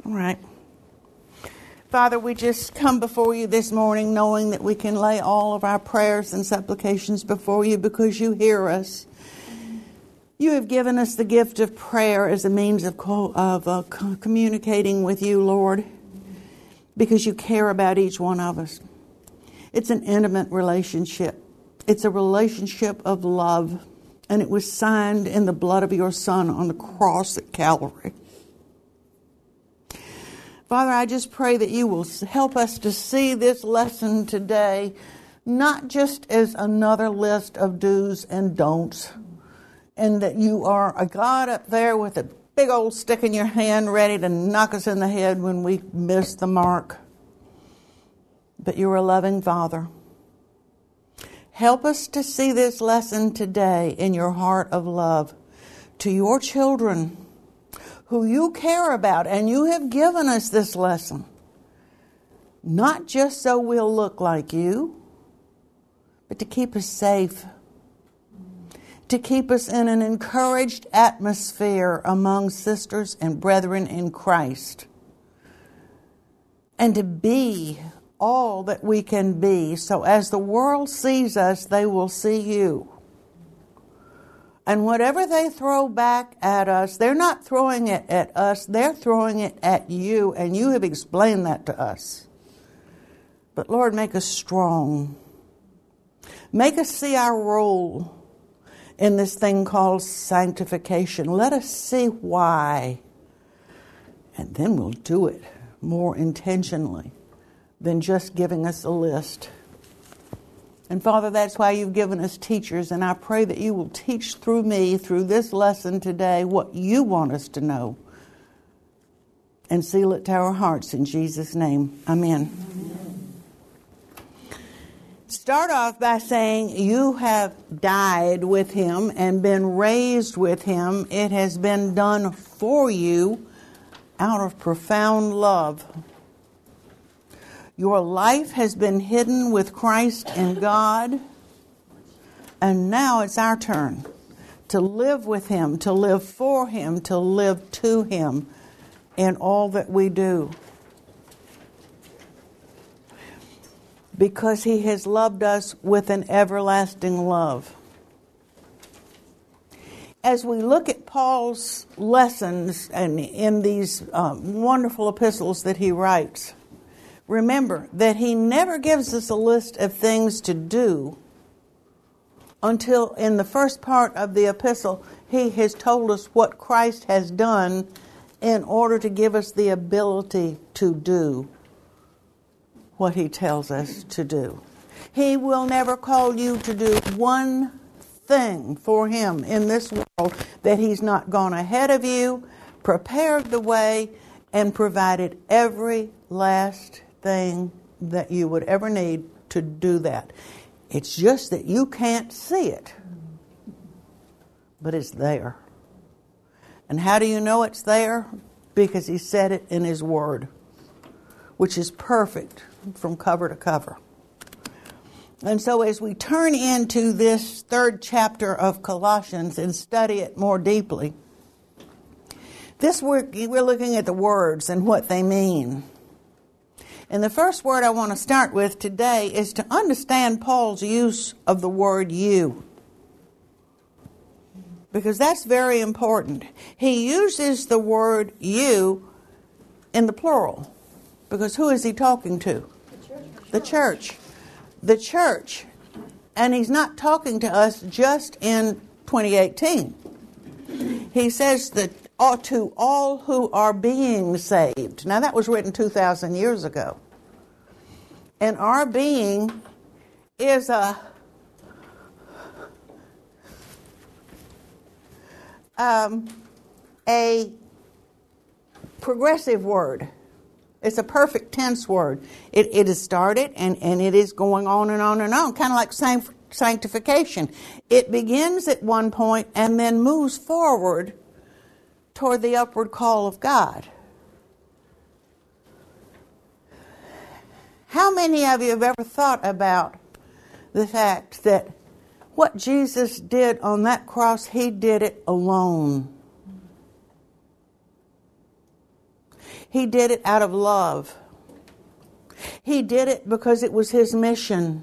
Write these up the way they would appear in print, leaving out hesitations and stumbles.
All right. Father, we just come before you this morning knowing that we can lay all of our prayers and supplications before you because you hear us. You have given us the gift of prayer as a means of communicating with you, Lord, because you care about each one of us. It's an intimate relationship. It's a relationship of love, and it was signed in the blood of your Son on the cross at Calvary. Father, I just pray that you will help us to see this lesson today not just as another list of do's and don'ts, and that you are a God up there with a big old stick in your hand ready to knock us in the head when we miss the mark. But you're a loving Father. Help us to see this lesson today in your heart of love to your children who you care about, and you have given us this lesson, not just so we'll look like you, but to keep us safe, to keep us in an encouraged atmosphere among sisters and brethren in Christ, and to be all that we can be, so as the world sees us, they will see you. And whatever they throw back at us, they're not throwing it at us, they're throwing it at you, and you have explained that to us. But Lord, make us strong. Make us see our role in this thing called sanctification. Let us see why. And then we'll do it more intentionally than just giving us a list. And Father, that's why you've given us teachers, and I pray that you will teach through me, through this lesson today, what you want us to know. And seal it to our hearts in Jesus' name. Amen. Amen. Start off by saying you have died with him and been raised with him. It has been done for you out of profound love. Your life has been hidden with Christ in God, and now it's our turn to live with him, to live for him, to live to him in all that we do. Because he has loved us with an everlasting love. As we look at Paul's lessons and in these wonderful epistles that he writes, remember that he never gives us a list of things to do until in the first part of the epistle he has told us what Christ has done in order to give us the ability to do what he tells us to do. He will never call you to do one thing for him in this world that he's not gone ahead of you, prepared the way, and provided every last thing that you would ever need to do that. It's just that you can't see it, but it's there. And how do you know it's there? Because he said it in his word, which is perfect from cover to cover. And so as we turn into this third chapter of Colossians and study it more deeply, this week we're looking at the words and what they mean. And the first word I want to start with today is to understand Paul's use of the word you. Because that's very important. He uses the word you in the plural. Because who is he talking to? The church. The church. And he's not talking to us just in 2018. He says that to all who are being saved. Now that was written 2,000 years ago. And our being is a progressive word. It's a perfect tense word. It has started and it is going on and on and on, kind of like sanctification. It begins at one point and then moves forward toward the upward call of God. How many of you have ever thought about the fact that what Jesus did on that cross, he did it alone? He did it out of love. He did it because it was His mission.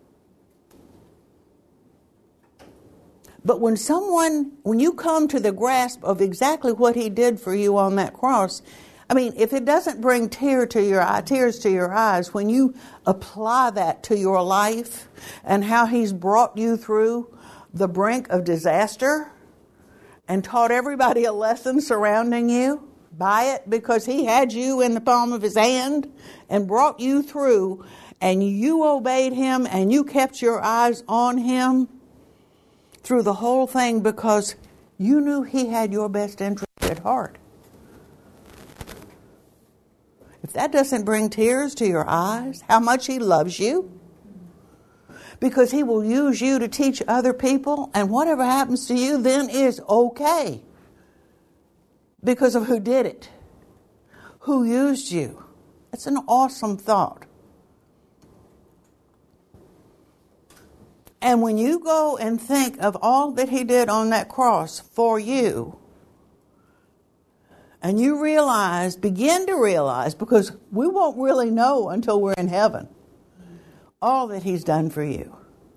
But when you come to the grasp of exactly what He did for you on that cross, I mean, if it doesn't bring tears to your eyes, when you apply that to your life and how He's brought you through the brink of disaster and taught everybody a lesson surrounding you by it, because He had you in the palm of His hand and brought you through, and you obeyed Him and you kept your eyes on Him through the whole thing because you knew He had your best interest at heart. If that doesn't bring tears to your eyes, how much He loves you, because He will use you to teach other people, and whatever happens to you then is okay because of who did it, who used you. It's an awesome thought. And when you go and think of all that He did on that cross for you, and you begin to realize, because we won't really know until we're in heaven, all that He's done for you.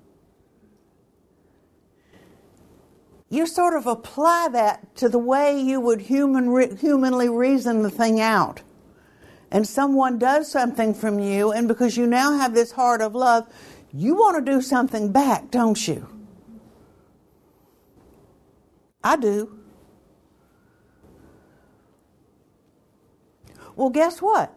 You sort of apply that to the way you would humanly reason the thing out. And someone does something from you, and because you now have this heart of love, you want to do something back, don't you? I do. Well, guess what?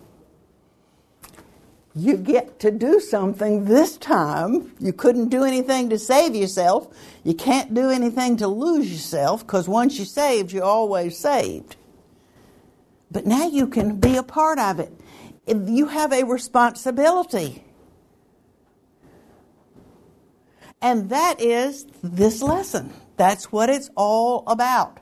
You get to do something this time. You couldn't do anything to save yourself. You can't do anything to lose yourself, because once you're saved, you're always saved. But now you can be a part of it. You have a responsibility. And that is this lesson. That's what it's all about.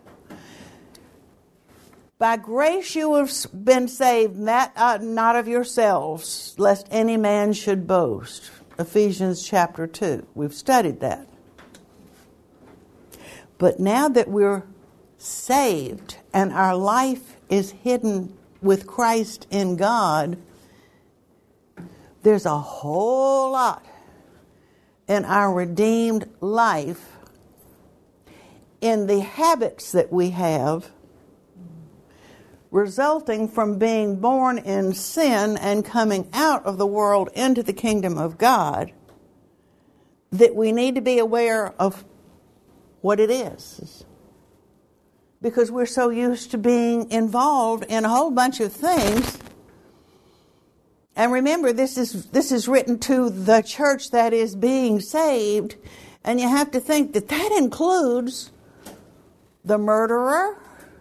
By grace you have been saved, not of yourselves, lest any man should boast. Ephesians chapter 2. We've studied that. But now that we're saved and our life is hidden with Christ in God, there's a whole lot in our redeemed life, in the habits that we have, resulting from being born in sin and coming out of the world into the kingdom of God, that we need to be aware of what it is. Because we're so used to being involved in a whole bunch of things. And remember, this is written to the church that is being saved, and you have to think that that includes the murderer,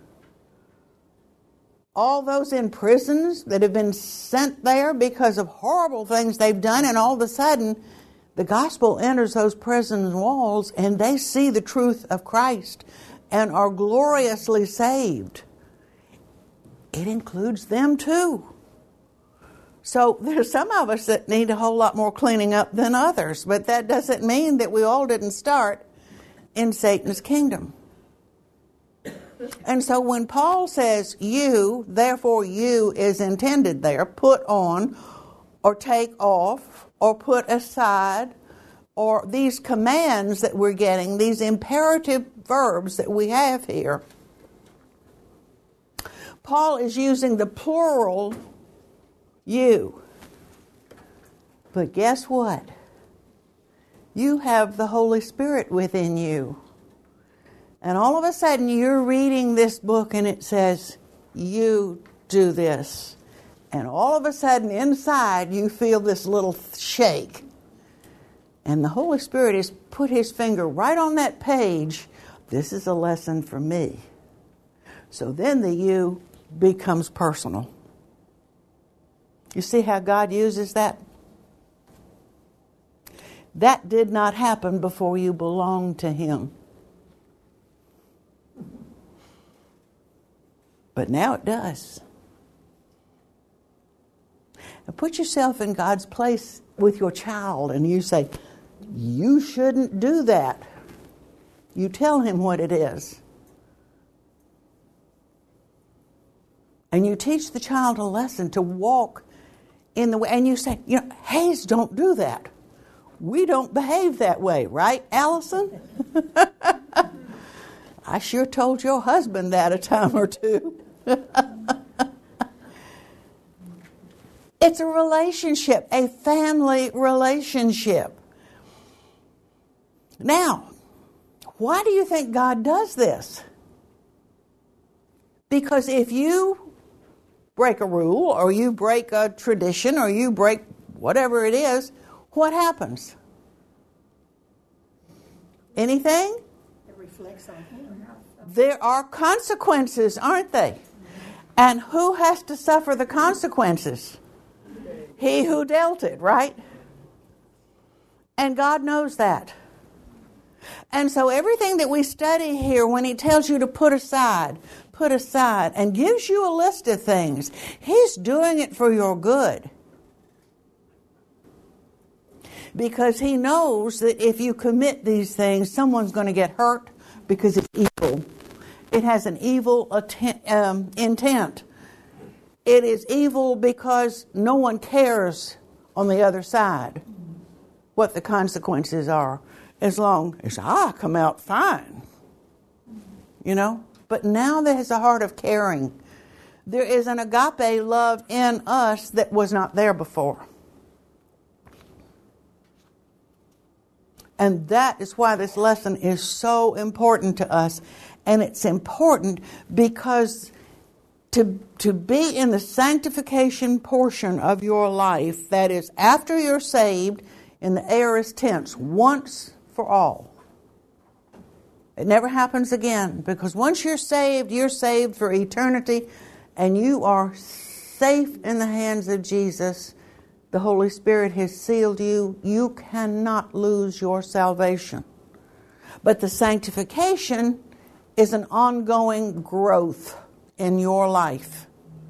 all those in prisons that have been sent there because of horrible things they've done, and all of a sudden the gospel enters those prison walls and they see the truth of Christ and are gloriously saved. It includes them too. So there's some of us that need a whole lot more cleaning up than others, but that doesn't mean that we all didn't start in Satan's kingdom. And so when Paul says you, therefore you is intended there, put on or take off or put aside, or these commands that we're getting, these imperative verbs that we have here, Paul is using the plural you. But guess what? You have the Holy Spirit within you. And all of a sudden you're reading this book and it says, you do this. And all of a sudden inside you feel this little shake. And the Holy Spirit has put His finger right on that page. This is a lesson for me. So then the you becomes personal. You see how God uses that? That did not happen before you belonged to Him. But now it does. Now put yourself in God's place with your child and you say, you shouldn't do that. You tell him what it is. And you teach the child a lesson to walk in the way. And you say, Hayes, don't do that. We don't behave that way, right, Allison? I sure told your husband that a time or two. It's a relationship, a family relationship. Now, why do you think God does this? Because if you break a rule, or you break a tradition, or you break whatever it is, what happens? Anything? It reflects on him. There are consequences, aren't they? And who has to suffer the consequences? He who dealt it, right? And God knows that. And so everything that we study here, when he tells you to put aside, and gives you a list of things, he's doing it for your good. Because he knows that if you commit these things, someone's going to get hurt because it's evil. It has an evil intent. It is evil because no one cares on the other side what the consequences are, as long as I come out fine. But now there's a heart of caring. There is an agape love in us that was not there before. And that is why this lesson is so important to us. And it's important because to be in the sanctification portion of your life, that is after you're saved, in the aorist tense, once for all. It never happens again, because once you're saved for eternity, and you are safe in the hands of Jesus. The Holy Spirit has sealed you. You cannot lose your salvation. But the sanctification is an ongoing growth in your life.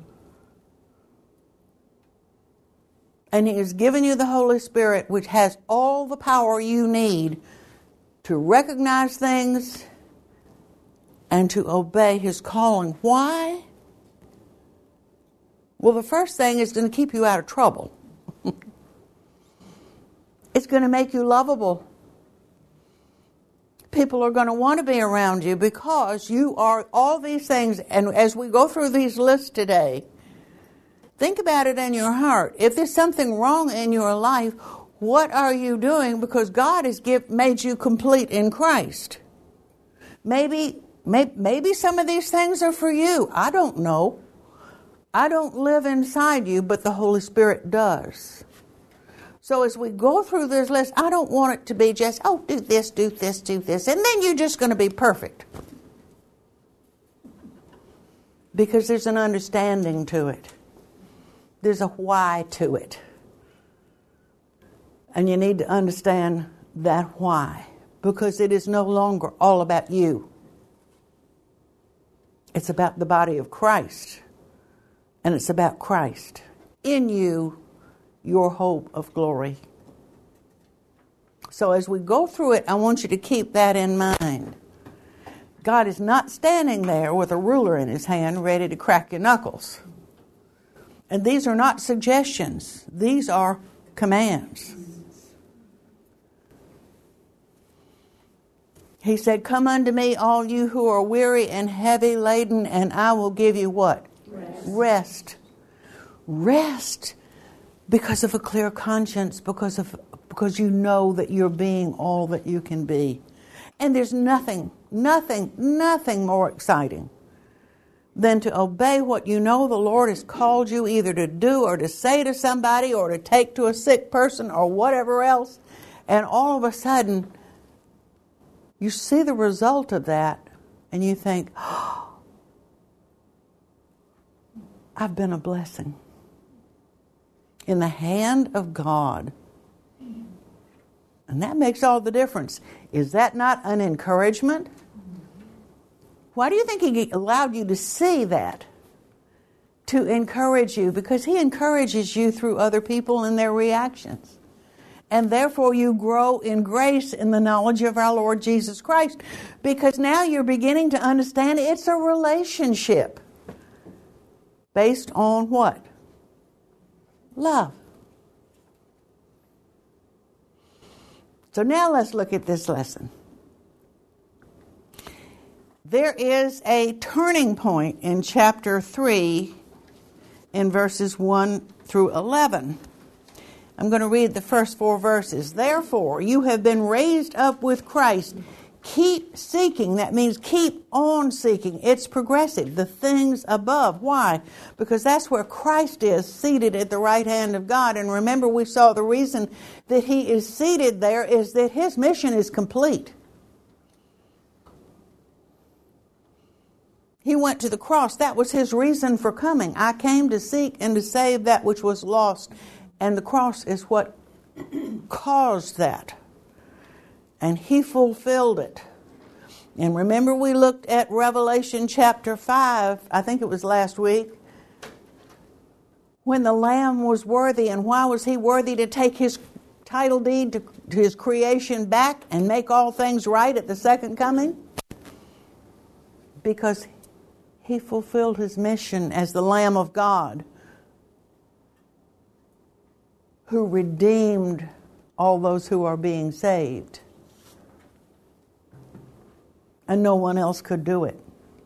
And he has given you the Holy Spirit, which has all the power you need to recognize things and to obey his calling. Why? Well, the first thing is going to keep you out of trouble. It's going to make you lovable. People are going to want to be around you because you are all these things. And as we go through these lists today, think about it in your heart. If there's something wrong in your life, what are you doing? Because God has made you complete in Christ. Maybe some of these things are for you. I don't know. I don't live inside you, but the Holy Spirit does. So as we go through this list, I don't want it to be just, do this, do this, do this, and then you're just going to be perfect. Because there's an understanding to it. There's a why to it. And you need to understand that why. Because it is no longer all about you. It's about the body of Christ. And it's about Christ. In you, your hope of glory. So as we go through it, I want you to keep that in mind. God is not standing there with a ruler in his hand ready to crack your knuckles. And these are not suggestions. These are commands. He said, "Come unto me, all you who are weary and heavy laden, and I will give you" what? Rest. Rest. Because of a clear conscience, because you know that you're being all that you can be. And there's nothing more exciting than to obey what you know the Lord has called you either to do or to say to somebody or to take to a sick person or whatever else. And all of a sudden, you see the result of that and you think, I've been a blessing in the hand of God. And that makes all the difference. Is that not an encouragement? Why do you think he allowed you to see that? To encourage you. Because he encourages you through other people and their reactions. And therefore you grow in grace in the knowledge of our Lord Jesus Christ. Because now you're beginning to understand it's a relationship. Based on what? Love. So now let's look at this lesson. There is a turning point in chapter 3 in verses 1 through 11. I'm going to read the first 4 verses. Therefore, you have been raised up with Christ. Keep seeking. That means keep on seeking. It's progressive. The things above. Why? Because that's where Christ is, seated at the right hand of God. And remember, we saw the reason that he is seated there is that his mission is complete. He went to the cross. That was his reason for coming. I came to seek and to save that which was lost. And the cross is what caused that. And he fulfilled it. And remember, we looked at Revelation chapter 5, I think it was last week, when the Lamb was worthy. And why was he worthy? To take his title deed to his creation back and make all things right at the second coming? Because he fulfilled his mission as the Lamb of God, who redeemed all those who are being saved. And no one else could do it.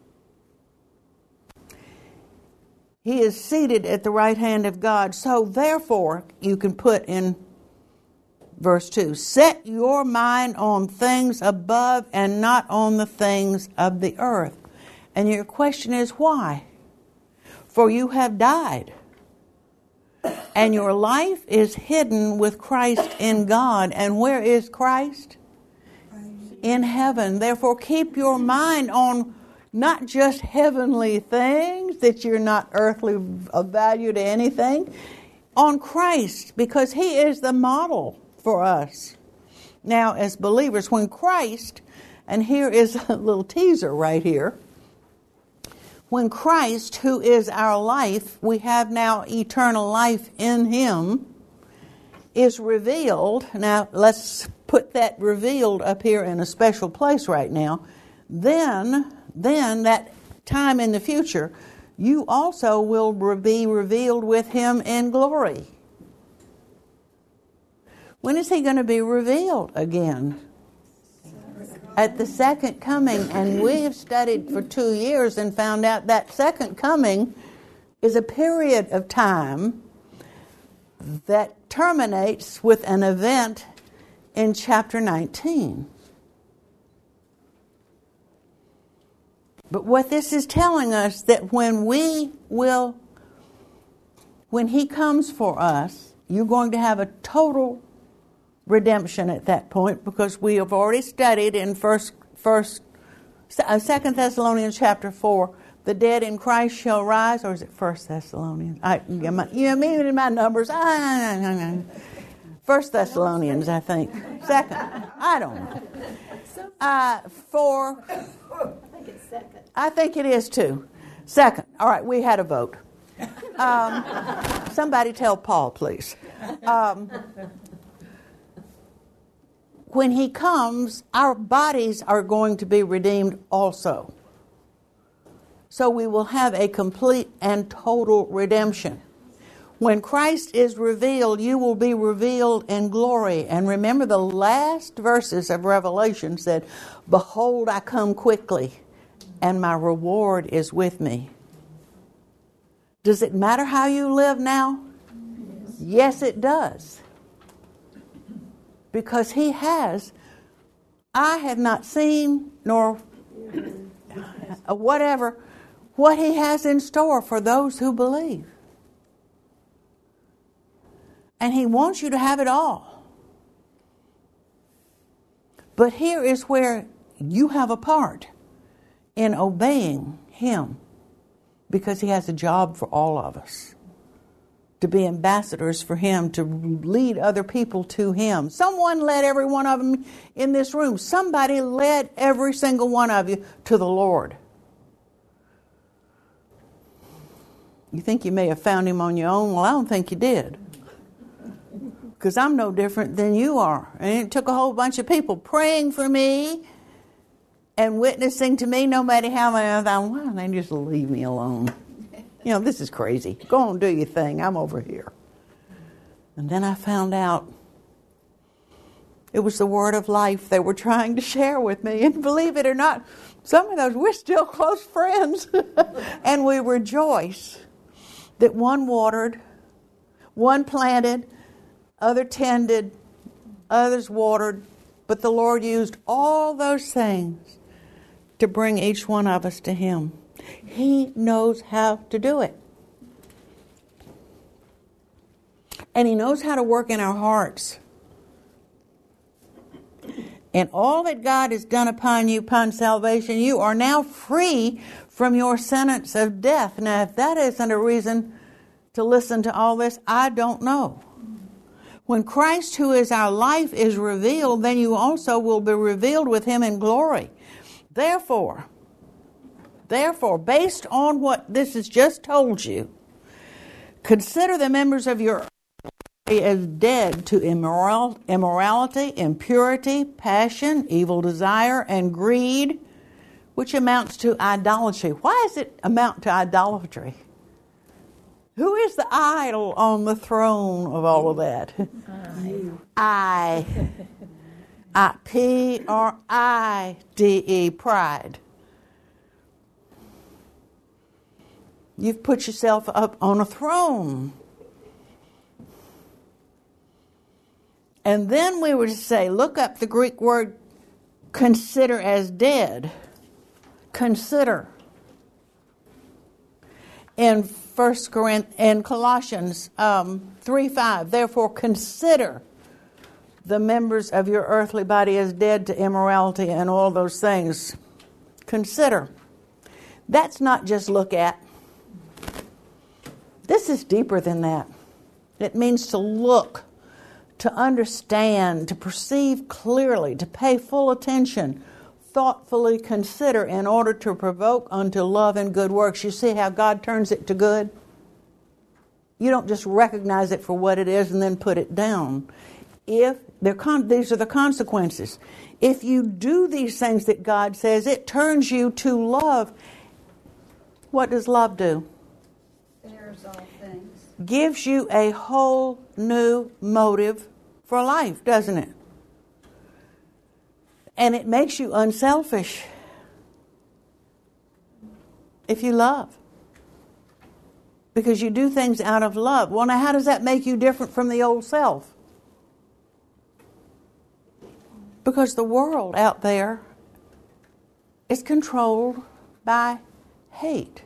He is seated at the right hand of God. So therefore, you can put in verse 2, set your mind on things above and not on the things of the earth. And your question is, why? For you have died, and your life is hidden with Christ in God. And where is Christ? In heaven. Therefore, keep your mind on not just heavenly things, that you're not earthly of value to anything, on Christ, because he is the model for us. Now, as believers, when Christ, and here is a little teaser right here, when Christ, who is our life, we have now eternal life in him, is revealed. Now, let's put that revealed up here in a special place right now. Then that time in the future, you also will be revealed with him in glory. When is he going to be revealed again? At the second coming. And we have studied for 2 years and found out that second coming is a period of time that terminates with an event in chapter 19. But what this is telling us, that when he comes for us, you're going to have a total redemption at that point, because we have already studied in 2 Thessalonians chapter 4, the dead in Christ shall rise, or is it 1 Thessalonians? You mean in my numbers? 1 Thessalonians, I think. Second. I don't know. I think it is too. Second. All right, we had a vote. Somebody tell Paul, please. When he comes, our bodies are going to be redeemed also. So we will have a complete and total redemption. When Christ is revealed, you will be revealed in glory. And remember, the last verses of Revelation said, behold, I come quickly, and my reward is with me. Does it matter how you live now? Yes, it does. Because he has, I have not seen, nor whatever, what he has in store for those who believe. And he wants you to have it all. But here is where you have a part in obeying him, because he has a job for all of us. To be ambassadors for him, to lead other people to him. Someone led every one of them in this room. Somebody led every single one of you to the Lord. You think you may have found him on your own? Well, I don't think you did. Because I'm no different than you are. And it took a whole bunch of people praying for me and witnessing to me, no matter how many. I thought, why don't they just leave me alone? This is crazy. Go on, do your thing. I'm over here. And then I found out it was the word of life they were trying to share with me. And believe it or not, some of those, we're still close friends. And we rejoice that one watered, one planted, other tended, others watered. But the Lord used all those things to bring each one of us to Him. He knows how to do it. And He knows how to work in our hearts. And all that God has done upon you, upon salvation, you are now free from your sentence of death. Now, if that isn't a reason to listen to all this, I don't know. When Christ, who is our life, is revealed, then you also will be revealed with Him in glory. Therefore, based on what this has just told you, consider the members of your as dead to immorality, impurity, passion, evil desire, and greed, which amounts to idolatry. Why does it amount to idolatry? Who is the idol on the throne of all of that? I. P-R-I-D-E, pride. You've put yourself up on a throne. And then we were to say, look up the Greek word consider as dead. Consider. In Colossians 3:5, therefore consider the members of your earthly body as dead to immorality and all those things. Consider. That's not just look at. This is deeper than that. It means to look, to understand, to perceive clearly, to pay full attention, thoughtfully consider in order to provoke unto love and good works. You see how God turns it to good? You don't just recognize it for what it is and then put it down. These are the consequences. If you do these things that God says, it turns you to love. What does love do? Bears all things. Gives you a whole new motive for life, doesn't it? And it makes you unselfish if you love. Because you do things out of love. Well, now how does that make you different from the old self? Because the world out there is controlled by hate.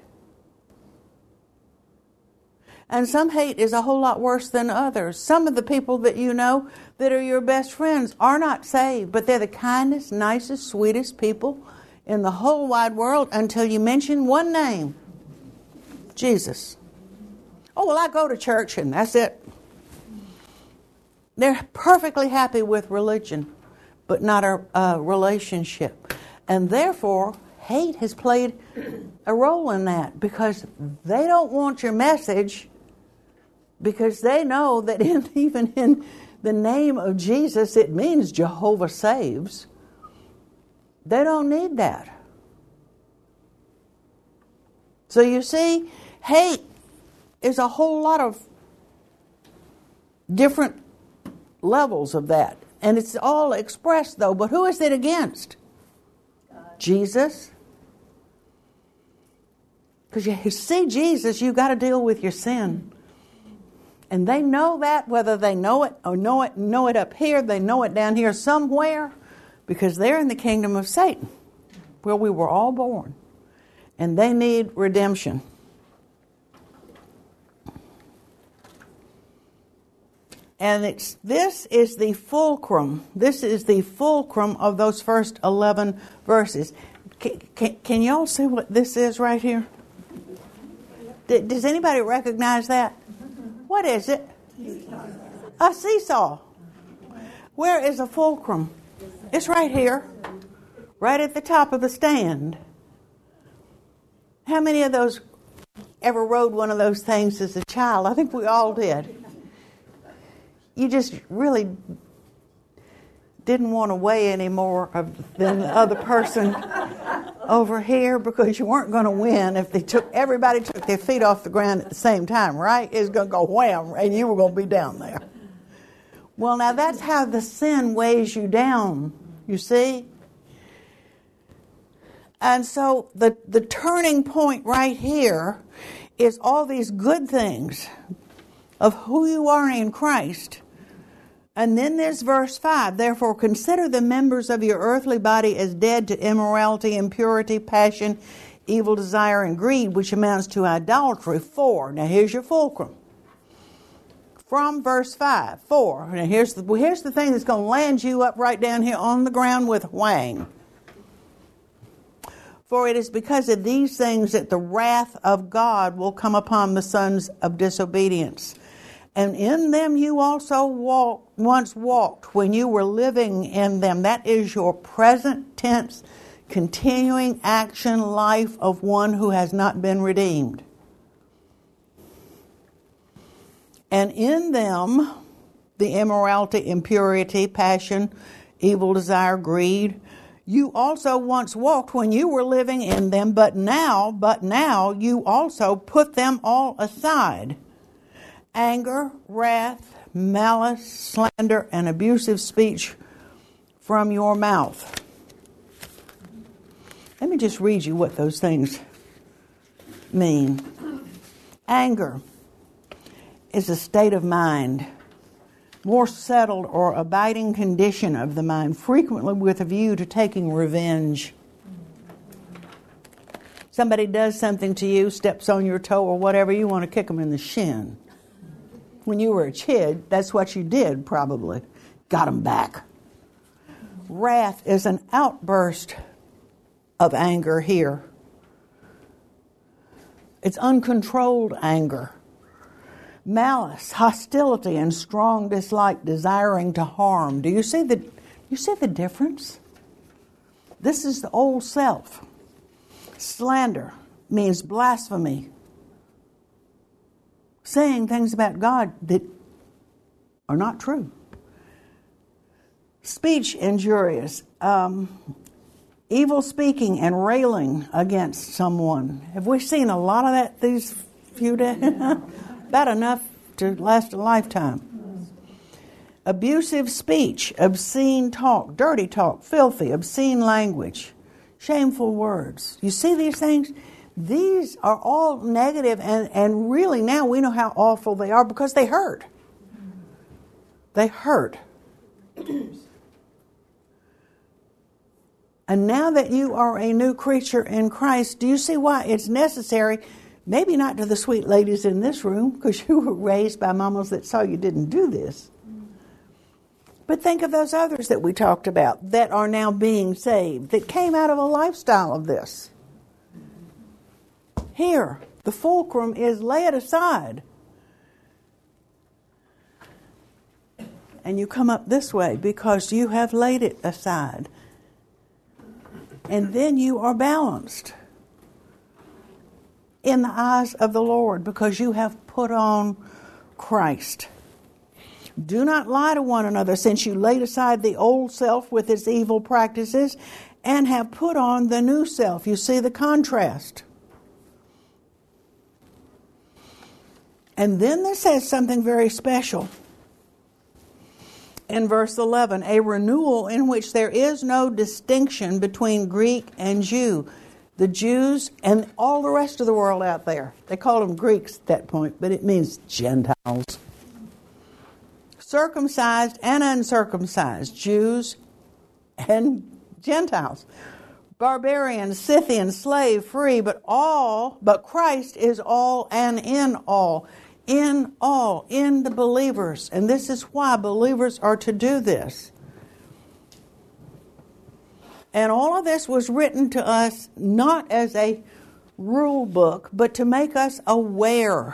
And some hate is a whole lot worse than others. Some of the people that you know that are your best friends are not saved, but they're the kindest, nicest, sweetest people in the whole wide world until you mention one name, Jesus. Oh, well, I go to church and that's it. They're perfectly happy with religion, but not a relationship. And therefore, hate has played a role in that because they don't want your message, because they know that even in the name of Jesus, it means Jehovah saves. They don't need that. So you see, hate is a whole lot of different levels of that. And it's all expressed, though. But who is it against? God. Jesus. Because you see Jesus, you've got to deal with your sin. And they know that, whether they know it or know it up here, they know it down here somewhere, because they're in the kingdom of Satan, where we were all born. And they need redemption. And this is the fulcrum. This is the fulcrum of those first 11 verses. Can y'all see what this is right here? Does anybody recognize that? What is it? A seesaw. Where is a fulcrum? It's right here, right at the top of the stand. How many of those ever rode one of those things as a child? I think we all did. You just really didn't want to weigh any more than the other person. over here because you weren't going to win if everybody took their feet off the ground at the same time, right? It's going to go wham, and you were going to be down there. Well, now that's how the sin weighs you down, you see? And so the turning point right here is all these good things of who you are in Christ. And then there's verse 5. Therefore, consider the members of your earthly body as dead to immorality, impurity, passion, evil desire, and greed, which amounts to idolatry. 4. Now here's your fulcrum. From verse 5. 4. Now here's the thing that's going to land you up right down here on the ground with whang. For it is because of these things that the wrath of God will come upon the sons of disobedience. And in them you also once walked when you were living in them. That is your present tense, continuing action life of one who has not been redeemed. And in them, the immorality, impurity, passion, evil desire, greed, you also once walked when you were living in them, but now you also put them all aside. Anger, wrath, malice, slander, and abusive speech from your mouth. Let me just read you what those things mean. Anger is a state of mind, more settled or abiding condition of the mind, frequently with a view to taking revenge. Somebody does something to you, steps on your toe or whatever, you want to kick them in the shin. When you were a kid, that's what you did probably. Got them back. Wrath is an outburst of anger here. It's uncontrolled anger. Malice, hostility, and strong dislike, desiring to harm. Do you see the difference? This is the old self. Slander means blasphemy. Saying things about God that are not true. Speech injurious. Evil speaking and railing against someone. Have we seen a lot of that these few days? About enough to last a lifetime. Abusive speech, obscene talk, dirty talk, filthy, obscene language, shameful words. You see these things? These are all negative, and really now we know how awful they are because they hurt. They hurt. And now that you are a new creature in Christ, do you see why it's necessary? Maybe not to the sweet ladies in this room, because you were raised by mamas that saw you didn't do this. But think of those others that we talked about that are now being saved, that came out of a lifestyle of this. Here, the fulcrum is lay it aside. And you come up this way because you have laid it aside. And then you are balanced in the eyes of the Lord because you have put on Christ. Do not lie to one another, since you laid aside the old self with its evil practices and have put on the new self. You see the contrast. And then this says something very special. In verse 11, a renewal in which there is no distinction between Greek and Jew. The Jews and all the rest of the world out there. They called them Greeks at that point, but it means Gentiles. Circumcised and uncircumcised, Jews and Gentiles. Barbarian, Scythian, slave, free, but Christ is all and in all. In all, in the believers. And this is why believers are to do this. And all of this was written to us not as a rule book, but to make us aware.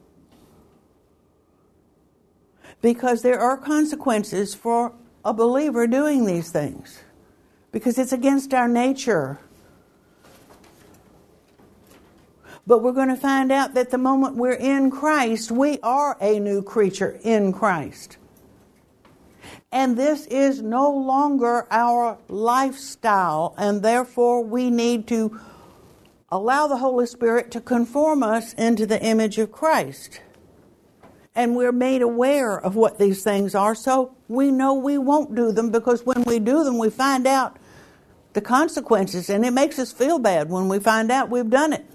Because there are consequences for a believer doing these things. Because it's against our nature. But we're going to find out that the moment we're in Christ, we are a new creature in Christ. And this is no longer our lifestyle, and therefore we need to allow the Holy Spirit to conform us into the image of Christ. And we're made aware of what these things are, so we know we won't do them, because when we do them, we find out the consequences, and it makes us feel bad when we find out we've done it.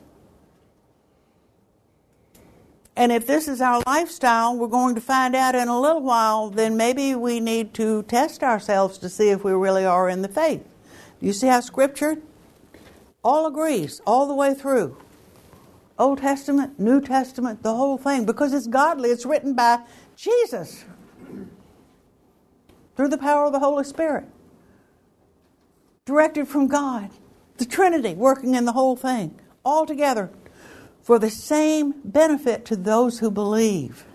And if this is our lifestyle, we're going to find out in a little while, then maybe we need to test ourselves to see if we really are in the faith. Do you see how Scripture all agrees all the way through? Old Testament, New Testament, the whole thing. Because it's godly. It's written by Jesus through the power of the Holy Spirit. Directed from God. The Trinity working in the whole thing. All together for the same benefit to those who believe.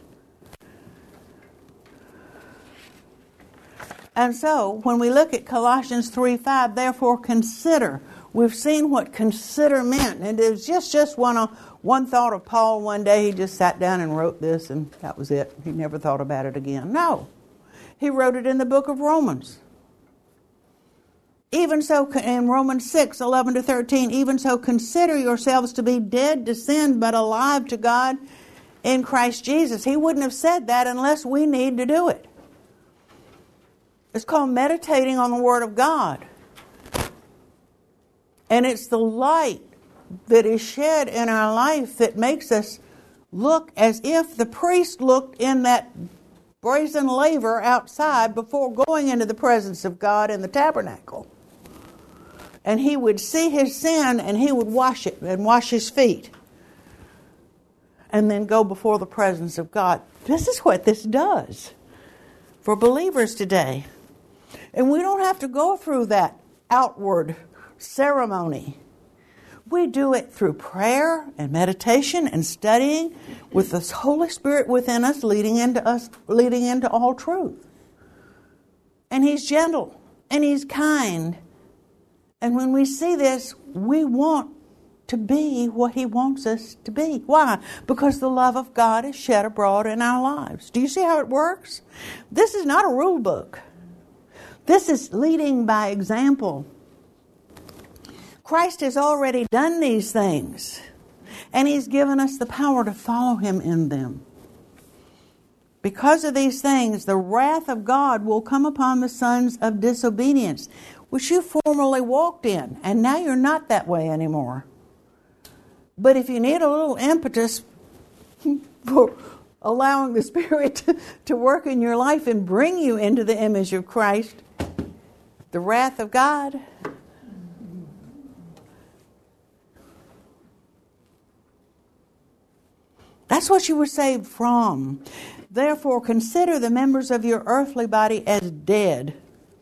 And so, when we look at Colossians 3:5, therefore consider. We've seen what consider meant. And it was just one thought of Paul one day. He just sat down and wrote this, and that was it. He never thought about it again. No. He wrote it in the book of Romans. Even so, in Romans 6:11-13, even so consider yourselves to be dead to sin, but alive to God in Christ Jesus. He wouldn't have said that unless we need to do it. It's called meditating on the Word of God. And it's the light that is shed in our life that makes us look as if the priest looked in that brazen laver outside before going into the presence of God in the tabernacle. And he would see his sin, and he would wash it and wash his feet. And then go before the presence of God. This is what this does for believers today. And we don't have to go through that outward ceremony. We do it through prayer and meditation and studying with the Holy Spirit within us, leading into all truth. And He's gentle and He's kind. And when we see this, we want to be what He wants us to be. Why? Because the love of God is shed abroad in our lives. Do you see how it works? This is not a rule book. This is leading by example. Christ has already done these things, and He's given us the power to follow Him in them. Because of these things, the wrath of God will come upon the sons of disobedience, which you formerly walked in, and now you're not that way anymore. But if you need a little impetus for allowing the Spirit to work in your life and bring you into the image of Christ, the wrath of God, that's what you were saved from. Therefore, consider the members of your earthly body as dead.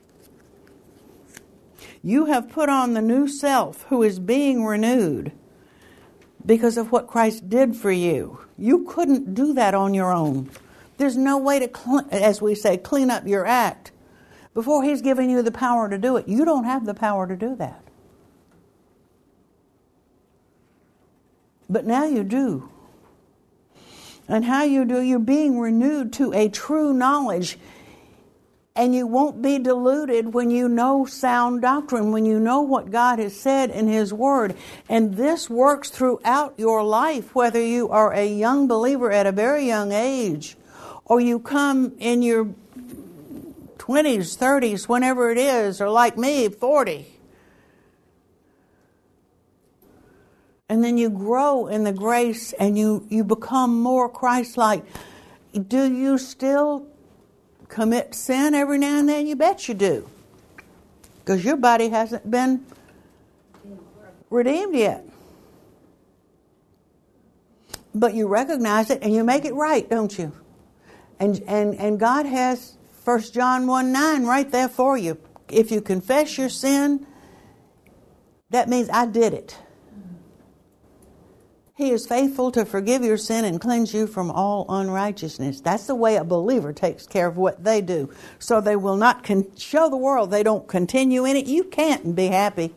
You have put on the new self, who is being renewed because of what Christ did for you. You couldn't do that on your own. There's no way to, as we say, clean up your act before He's given you the power to do it. You don't have the power to do that. But now you do. And how you do, you're being renewed to a true knowledge. And you won't be deluded when you know sound doctrine, when you know what God has said in His Word. And this works throughout your life, whether you are a young believer at a very young age, or you come in your 20s, 30s, whenever it is, or like me, 40. And then you grow in the grace and you become more Christ-like. Do you still commit sin every now and then? You bet you do. Because your body hasn't been redeemed yet. But you recognize it and you make it right, don't you? And God has 1 John 1:9 right there for you. If you confess your sin, that means I did it. He is faithful to forgive your sin and cleanse you from all unrighteousness. That's the way a believer takes care of what they do. So they will not show the world they don't continue in it. You can't be happy.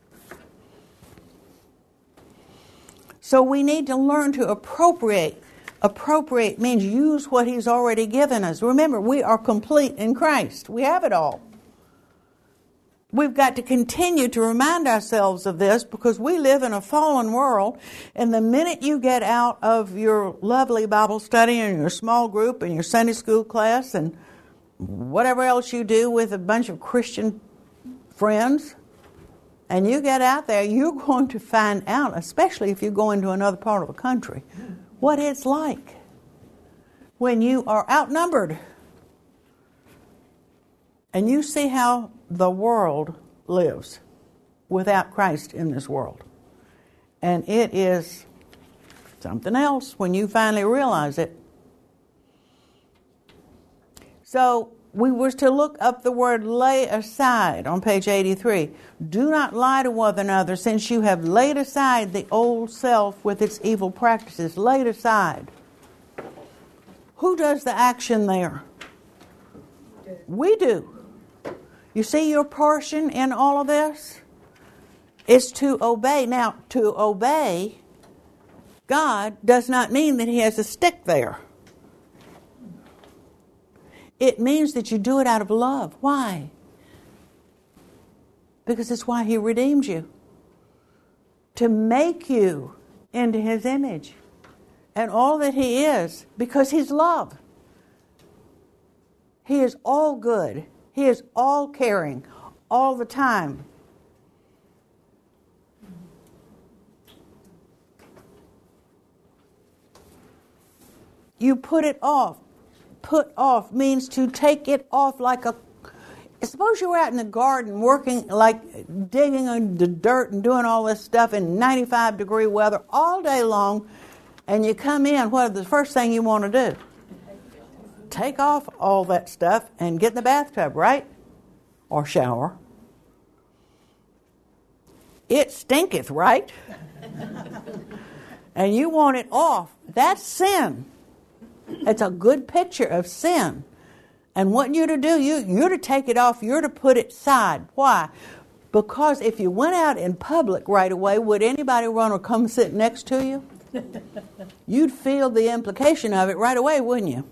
So we need to learn to appropriate Appropriate means use what He's already given us. Remember, we are complete in Christ. We have it all. We've got to continue to remind ourselves of this because we live in a fallen world, and the minute you get out of your lovely Bible study and your small group and your Sunday school class and whatever else you do with a bunch of Christian friends, and you get out there, you're going to find out, especially if you go into another part of the country, what it's like when you are outnumbered. And you see how the world lives without Christ in this world. And it is something else when you finally realize it. So we were to look up the word lay aside on page 83. Do not lie to one another, since you have laid aside the old self with its evil practices. Laid aside. Who does the action there? We do. You see your portion in all of this? Is to obey. Now, to obey God does not mean that He has a stick there. It means that you do it out of love. Why? Because it's why He redeemed you. To make you into His image. And all that He is. Because He's love. He is all good. He is all caring. All the time. You put it off. Put off means to take it off like a... Suppose you were out in the garden working, like digging in the dirt and doing all this stuff in 95-degree weather all day long, and you come in, what is the first thing you want to do? Take off all that stuff and get in the bathtub, right? Or shower. It stinketh, right? And you want it off. That's sin. It's a good picture of sin. And what you're to do, you're to take it off. You're to put it aside. Why? Because if you went out in public right away, would anybody run or come sit next to you? You'd feel the implication of it right away, wouldn't you?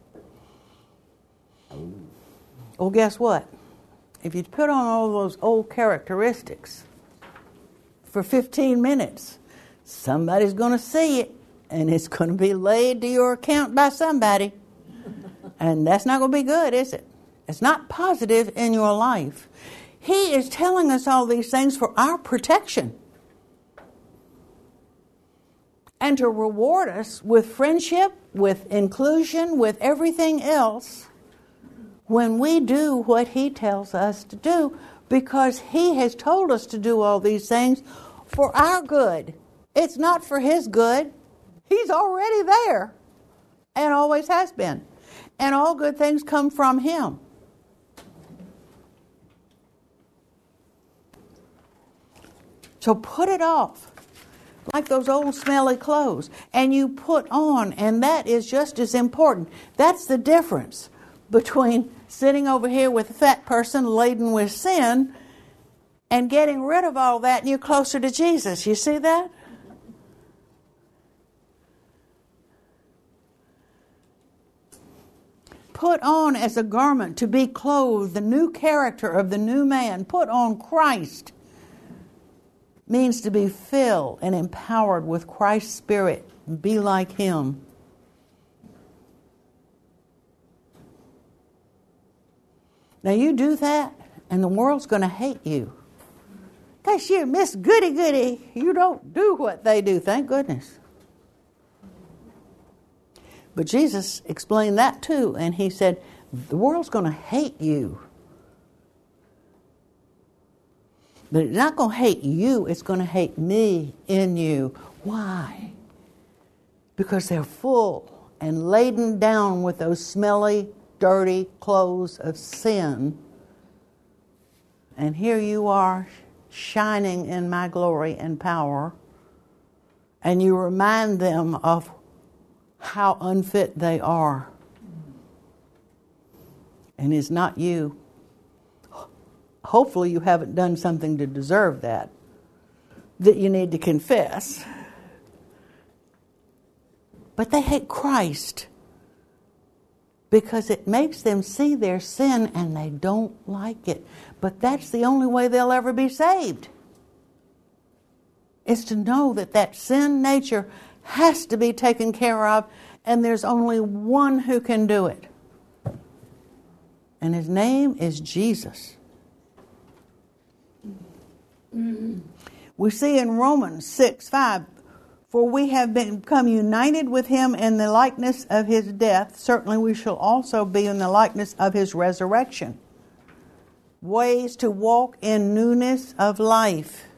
Well, guess what? If you put on all those old characteristics for 15 minutes, somebody's going to see it, and it's going to be laid to your account by somebody. And that's not going to be good, is it? It's not positive in your life. He is telling us all these things for our protection. And to reward us with friendship, with inclusion, with everything else when we do what He tells us to do, because He has told us to do all these things for our good. It's not for His good. He's already there and always has been. And all good things come from Him. So put it off like those old smelly clothes, and you put on, and that is just as important. That's the difference between sitting over here with a fat person laden with sin and getting rid of all that, and you're closer to Jesus. You see that? Put on as a garment to be clothed, the new character of the new man. Put on Christ. Means to be filled and empowered with Christ's Spirit. Be like Him. Now you do that, and the world's going to hate you. Because you're Miss Goody Goody. You don't do what they do, thank goodness. But Jesus explained that too, and He said, the world's going to hate you. But it's not going to hate you, it's going to hate me in you. Why? Because they're full and laden down with those smelly, dirty clothes of sin. And here you are, shining in my glory and power. And you remind them of how unfit they are. And it's not you. Hopefully you haven't done something to deserve that you need to confess. But they hate Christ because it makes them see their sin and they don't like it. But that's the only way they'll ever be saved, is to know that that sin nature has to be taken care of, and there's only one who can do it. And his name is Jesus. We see in Romans 6:5, for we have become united with him in the likeness of his death. Certainly we shall also be in the likeness of his resurrection. Ways to walk in newness of life.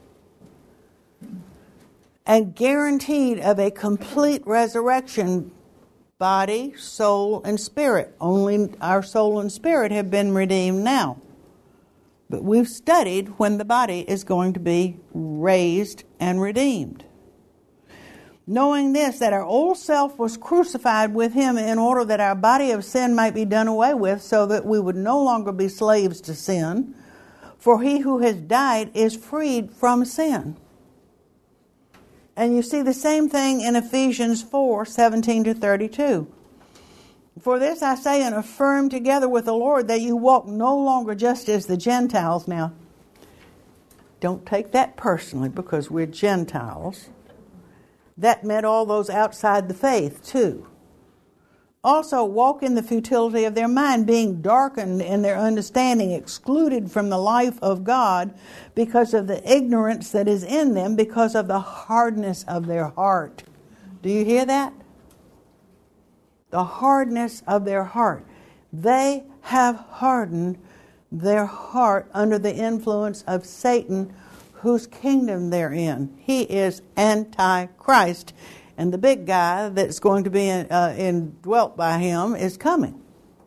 And guaranteed of a complete resurrection, body, soul, and spirit. Only our soul and spirit have been redeemed now. But we've studied when the body is going to be raised and redeemed. Knowing this, that our old self was crucified with him in order that our body of sin might be done away with, so that we would no longer be slaves to sin. For he who has died is freed from sin. And you see the same thing in Ephesians 4:17-32. For this I say and affirm together with the Lord, that you walk no longer just as the Gentiles. Now, don't take that personally, because we're Gentiles. That meant all those outside the faith too. Also walk in the futility of their mind, being darkened in their understanding, excluded from the life of God because of the ignorance that is in them, because of the hardness of their heart. Do you hear that? The hardness of their heart. They have hardened their heart under the influence of Satan, whose kingdom they're in. He is Antichrist. And the big guy that's going to be indwelt by him is coming.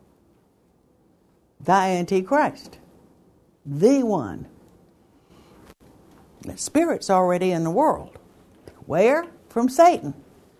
The Antichrist. The one. The spirit's already in the world. Where? From Satan.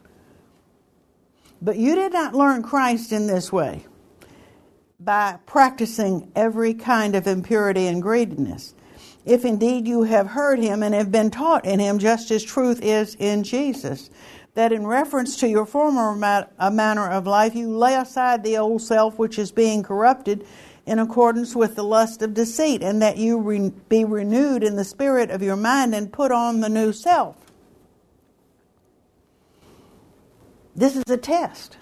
But you did not learn Christ in this way, by practicing every kind of impurity and greediness. If indeed you have heard him and have been taught in him, just as truth is in Jesus, that in reference to your former manner of life, you lay aside the old self which is being corrupted in accordance with the lust of deceit, and that you be renewed in the spirit of your mind and put on the new self. This is a test.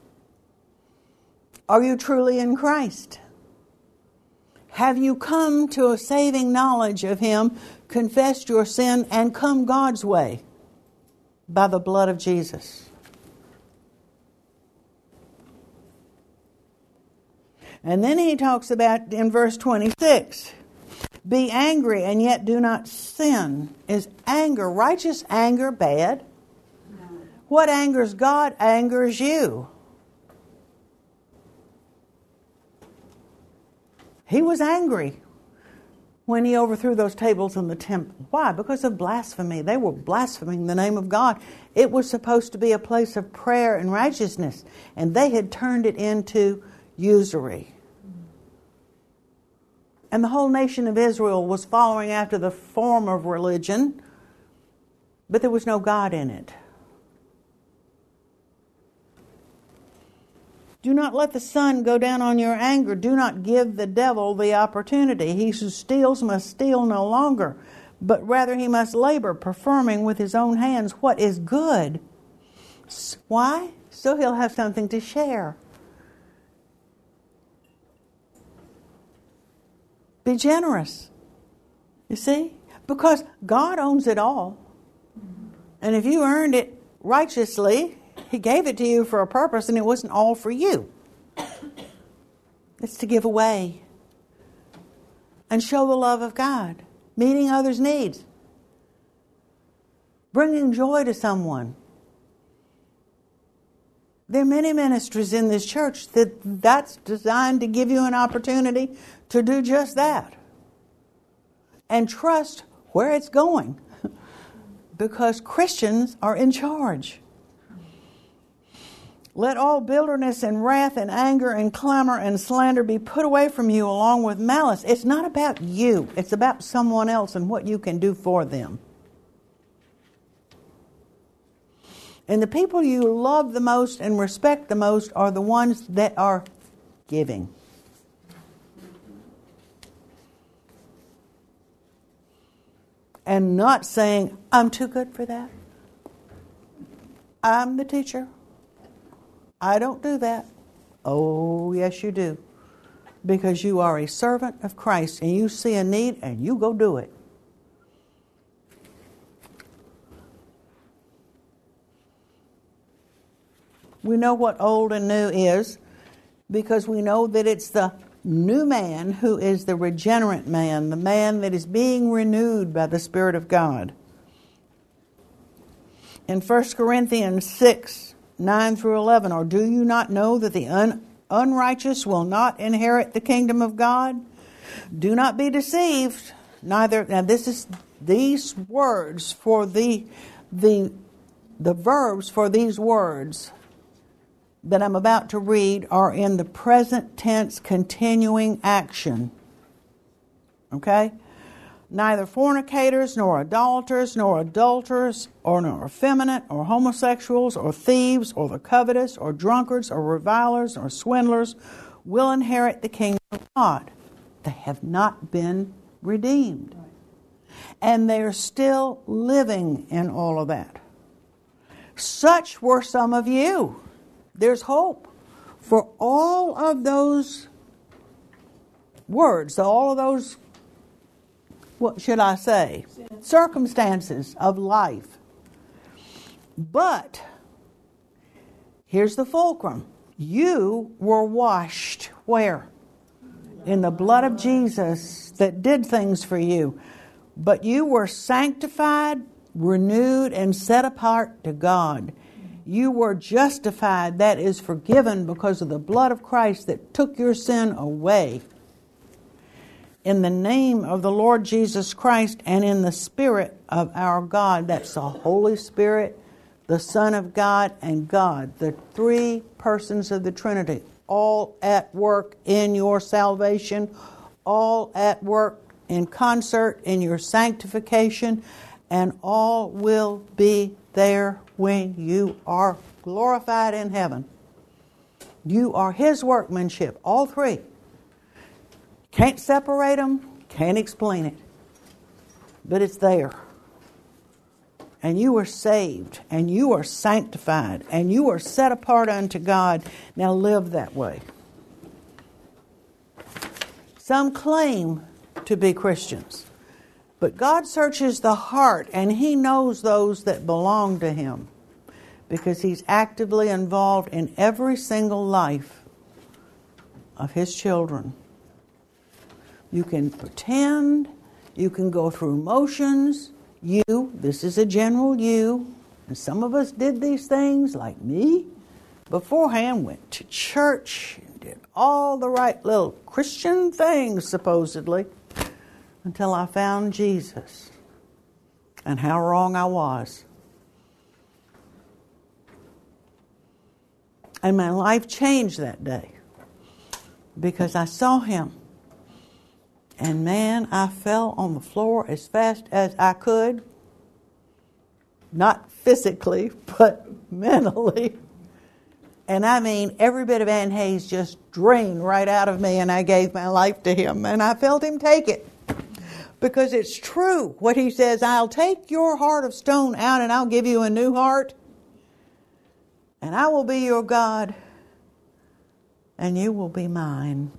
Are you truly in Christ? Have you come to a saving knowledge of him, confessed your sin, and come God's way? By the blood of Jesus. And then he talks about in verse 26, be angry and yet do not sin. Is anger, righteous anger, bad? No. What angers God angers you. He was angry when he overthrew those tables in the temple. Why? Because of blasphemy. They were blaspheming the name of God. It was supposed to be a place of prayer and righteousness, and they had turned it into usury. And the whole nation of Israel was following after the form of religion, but there was no God in it. Do not let the sun go down on your anger. Do not give the devil the opportunity. He who steals must steal no longer, but rather he must labor, performing with his own hands what is good. Why? So he'll have something to share. Be generous. You see? Because God owns it all. And if you earned it righteously, he gave it to you for a purpose, and it wasn't all for you. It's to give away and show the love of God, meeting others' needs, bringing joy to someone. There are many ministries in this church that's designed to give you an opportunity to do just that. And trust where it's going, because Christians are in charge. Let all bitterness and wrath and anger and clamor and slander be put away from you, along with malice. It's not about you. It's about someone else and what you can do for them. And the people you love the most and respect the most are the ones that are giving. And not saying, I'm too good for that. I'm the teacher. I don't do that. Oh, yes, you do. Because you are a servant of Christ and you see a need and you go do it. We know what old and new is because we know that it's the new man who is the regenerate man, the man that is being renewed by the Spirit of God. In 1 Corinthians 6, 9 through 11, or do you not know that the unrighteous will not inherit the kingdom of God? Do not be deceived. Neither. Now this is these words for the verbs for these words that I'm about to read are in the present tense continuing action. Okay? Neither fornicators, nor idolaters, nor adulterers, or nor effeminate, or homosexuals, or thieves, or the covetous, or drunkards, or revilers, or swindlers will inherit the kingdom of God. They have not been redeemed. And they're still living in all of that. Such were some of you. There's hope for all of those words, all of those, what should I say, circumstances of life. But here's the fulcrum. You were washed where? In the blood of Jesus that did things for you. But you were sanctified, renewed, and set apart to God. You were justified, that is forgiven because of the blood of Christ that took your sin away. In the name of the Lord Jesus Christ and in the Spirit of our God. That's the Holy Spirit, the Son of God, and God. The three persons of the Trinity. All at work in your salvation. All at work in concert in your sanctification. And all will be there when you are glorified in heaven. You are His workmanship, all three. Can't separate them, can't explain it. But it's there. And you are saved, and you are sanctified, and you are set apart unto God. Now live that way. Some claim to be Christians. But God searches the heart, and He knows those that belong to Him because He's actively involved in every single life of His children. You can pretend, you can go through motions. This is a general you, and some of us did these things, like me, beforehand, went to church, and did all the right little Christian things, supposedly, until I found Jesus and how wrong I was. And my life changed that day because I saw Him. And man, I fell on the floor as fast as I could. Not physically, but mentally. And I mean, every bit of Ann Hayes just drained right out of me, and I gave my life to Him. And I felt Him take it. Because it's true what He says, I'll take your heart of stone out and I'll give you a new heart. And I will be your God. And you will be mine.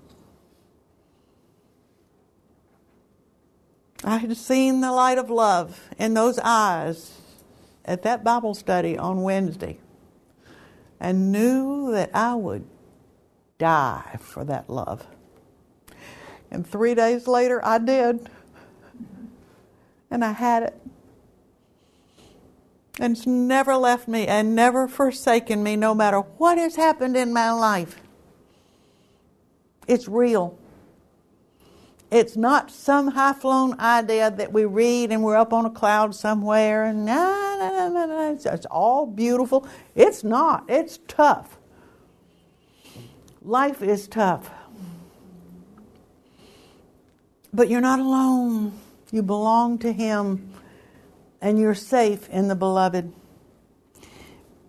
I had seen the light of love in those eyes at that Bible study on Wednesday. And knew that I would die for that love. And 3 days later I did. And I had it. And it's never left me and never forsaken me, no matter what has happened in my life. It's real. It's not some high-flown idea that we read and we're up on a cloud somewhere. And no. It's all beautiful. It's not. It's tough. Life is tough. But you're not alone. You belong to Him, and you're safe in the Beloved.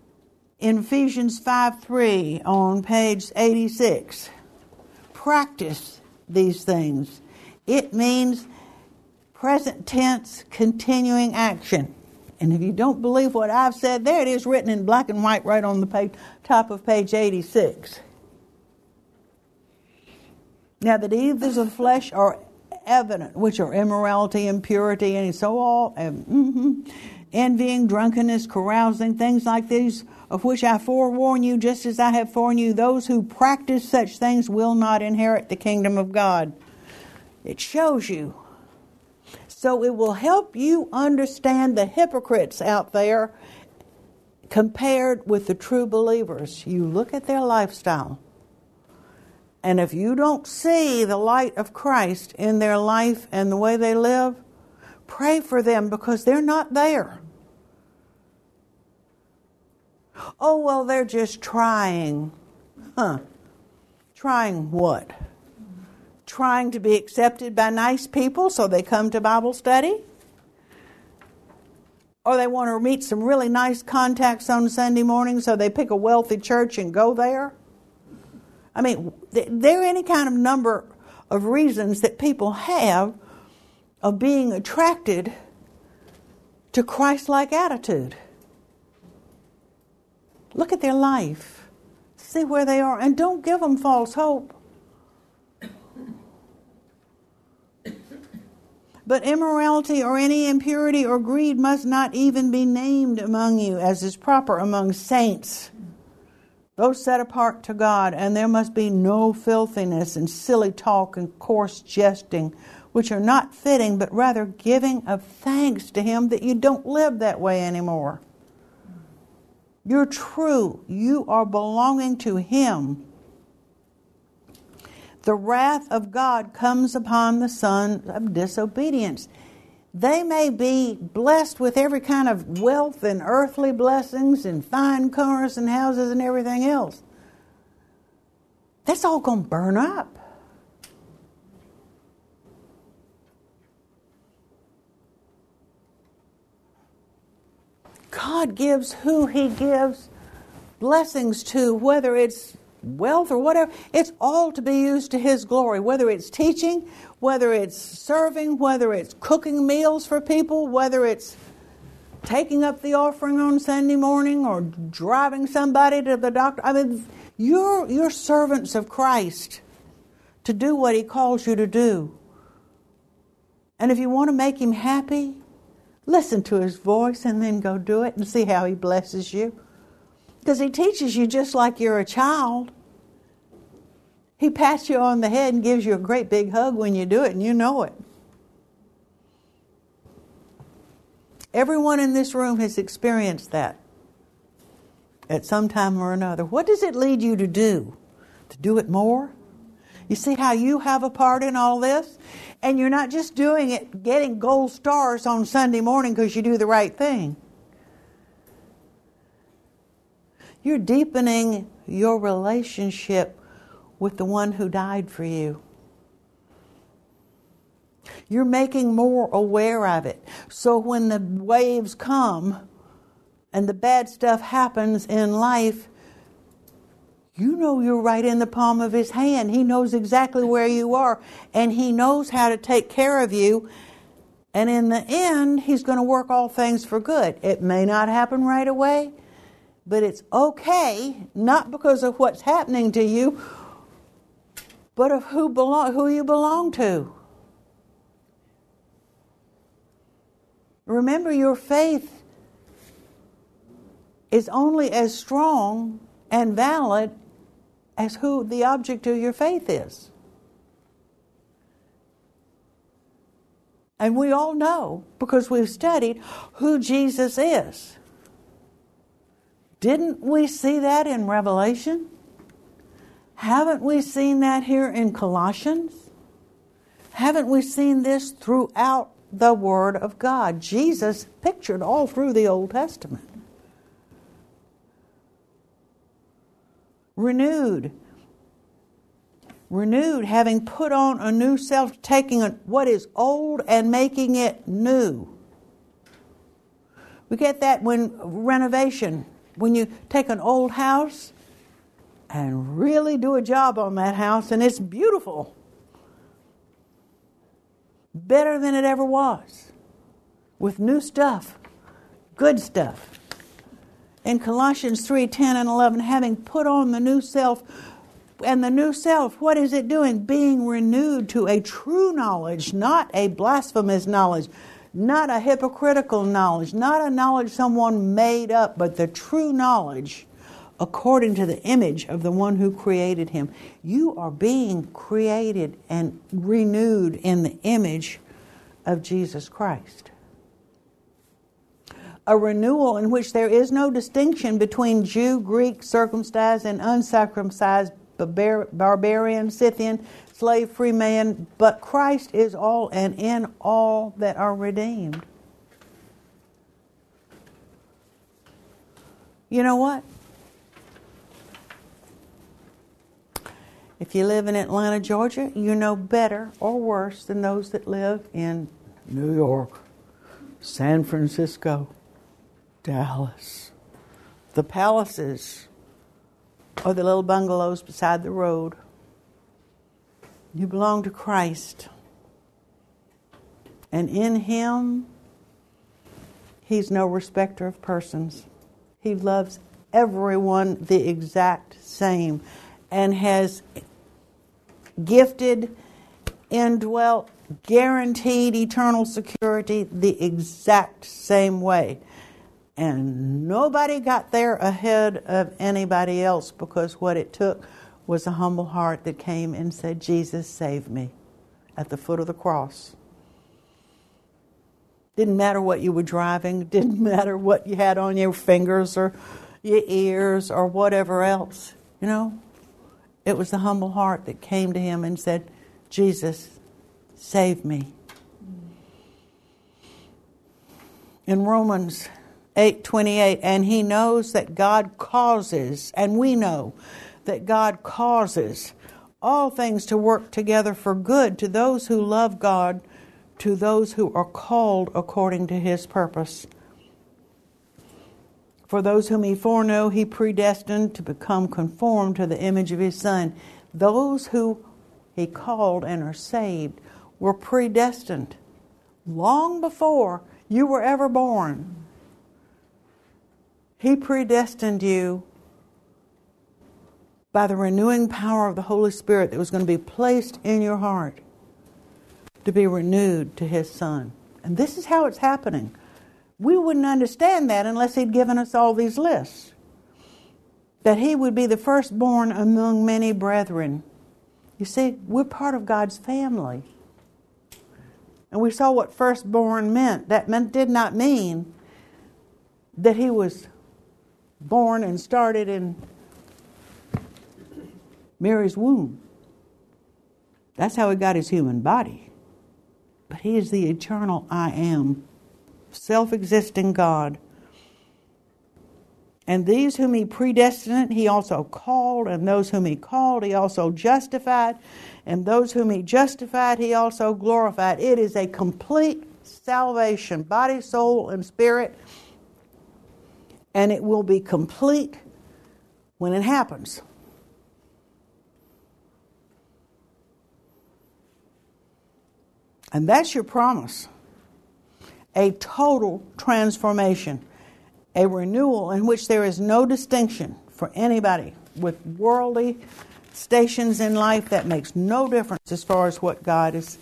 in Ephesians 5:3 on page 86. Practice these things. It means present tense, continuing action. And if you don't believe what I've said, there it is written in black and white right on the page, top of page 86. Now the evils of the flesh are evident, which are immorality, impurity, and so all, envying, drunkenness, carousing, things like these, of which I forewarn you, just as I have forewarned you. Those who practice such things will not inherit the kingdom of God. It shows you. So it will help you understand the hypocrites out there compared with the true believers. You look at their lifestyle. And if you don't see the light of Christ in their life and the way they live, pray for them because they're not there. Oh, well, they're just trying. Trying what? Trying to be accepted by nice people so they come to Bible study? Or they want to meet some really nice contacts on Sunday morning so they pick a wealthy church and go there? I mean, there are any kind of number of reasons that people have of being attracted to Christ-like attitude. Look at their life. See where they are. And don't give them false hope. But immorality or any impurity or greed must not even be named among you, as is proper among saints, those set apart to God. And there must be no filthiness and silly talk and coarse jesting, which are not fitting, but rather giving of thanks to Him that you don't live that way anymore. You're true. You are belonging to Him. The wrath of God comes upon the son of disobedience. They may be blessed with every kind of wealth and earthly blessings and fine cars and houses and everything else. That's all going to burn up. God gives who He gives blessings to, whether it's wealth or whatever. It's all to be used to His glory, whether it's teaching, whether it's serving, whether it's cooking meals for people, whether it's taking up the offering on Sunday morning or driving somebody to the doctor. I mean, you're servants of Christ to do what He calls you to do. And if you want to make Him happy, listen to His voice and then go do it and see how He blesses you. Because He teaches you just like you're a child. He pats you on the head and gives you a great big hug when you do it, and you know it. Everyone in this room has experienced that at some time or another. What does it lead you to do? To do it more? You see how you have a part in all this? And you're not just doing it, getting gold stars on Sunday morning because you do the right thing. You're deepening your relationship with the one who died for you. You're making more aware of it. So when the waves come and the bad stuff happens in life, you know you're right in the palm of His hand. He knows exactly where you are, and He knows how to take care of you. And in the end, He's going to work all things for good. It may not happen right away, but it's okay, not because of what's happening to you, but of who you belong to. Remember, your faith is only as strong and valid as who the object of your faith is. And we all know, because we've studied, who Jesus is. Didn't we see that in Revelation? Haven't we seen that here in Colossians? Haven't we seen this throughout the Word of God? Jesus pictured all through the Old Testament. Renewed, having put on a new self, taking what is old and making it new. We get that when renovation when you take an old house and really do a job on that house, and it's beautiful. Better than it ever was. With new stuff. Good stuff. In Colossians 3:10 and 11, having put on the new self. And the new self, what is it doing? Being renewed to a true knowledge, not a blasphemous knowledge, not a hypocritical knowledge, not a knowledge someone made up, but the true knowledge according to the image of the one who created him. You are being created and renewed in the image of Jesus Christ. A renewal in which there is no distinction between Jew, Greek, circumcised, and uncircumcised, barbarian, Scythian, slave, free man, but Christ is all and in all that are redeemed. You know what? If you live in Atlanta, Georgia, you know better or worse than those that live in New York, San Francisco, Dallas, the palaces, or the little bungalows beside the road. You belong to Christ. And in Him, He's no respecter of persons. He loves everyone the exact same and has gifted, indwelt, guaranteed eternal security the exact same way. And nobody got there ahead of anybody else, because what it took was a humble heart that came and said, Jesus, save me, at the foot of the cross. Didn't matter what you were driving, didn't matter what you had on your fingers or your ears or whatever else, you know. It was the humble heart that came to him and said, Jesus, save me. In Romans 8:28, and he knows that God causes, and we know that God causes all things to work together for good to those who love God, to those who are called according to His purpose. For those whom He foreknow, He predestined to become conformed to the image of His Son. Those who He called and are saved were predestined long before you were ever born. He predestined you by the renewing power of the Holy Spirit that was going to be placed in your heart to be renewed to His Son. And this is how it's happening. We wouldn't understand that unless He'd given us all these lists. That He would be the firstborn among many brethren. You see, we're part of God's family. And we saw what firstborn meant. Did not mean that He was born and started in Mary's womb. That's how He got His human body. But He is the eternal I am, self-existing God. And these whom He predestined, He also called. And those whom He called, He also justified. And those whom He justified, He also glorified. It is a complete salvation, body, soul, and spirit. And it will be complete when it happens. And that's your promise. A total transformation. A renewal in which there is no distinction for anybody with worldly stations in life. That makes no difference as far as what God is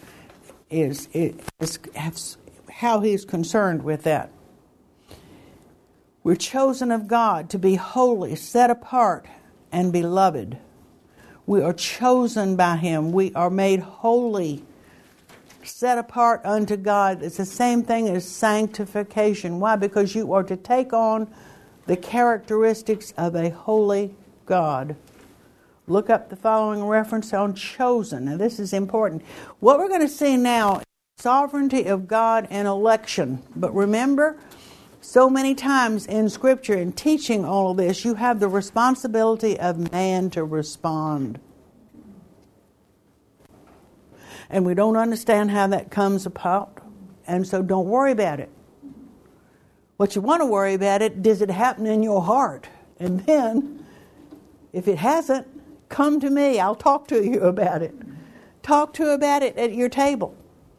how He's concerned with that. We're chosen of God to be holy, set apart, and beloved. We are chosen by Him. We are made holy, set apart unto God. It's the same thing as sanctification. Why? Because you are to take on the characteristics of a holy God. Look up the following reference on chosen. Now this is important. What we're going to see now is sovereignty of God and election. But remember, so many times in Scripture, in teaching all of this, you have the responsibility of man to respond. And we don't understand how that comes about. And so don't worry about it. What you want to worry about it, does it happen in your heart? And then, if it hasn't, come to me. I'll talk to you about it. Talk to you about it at your table.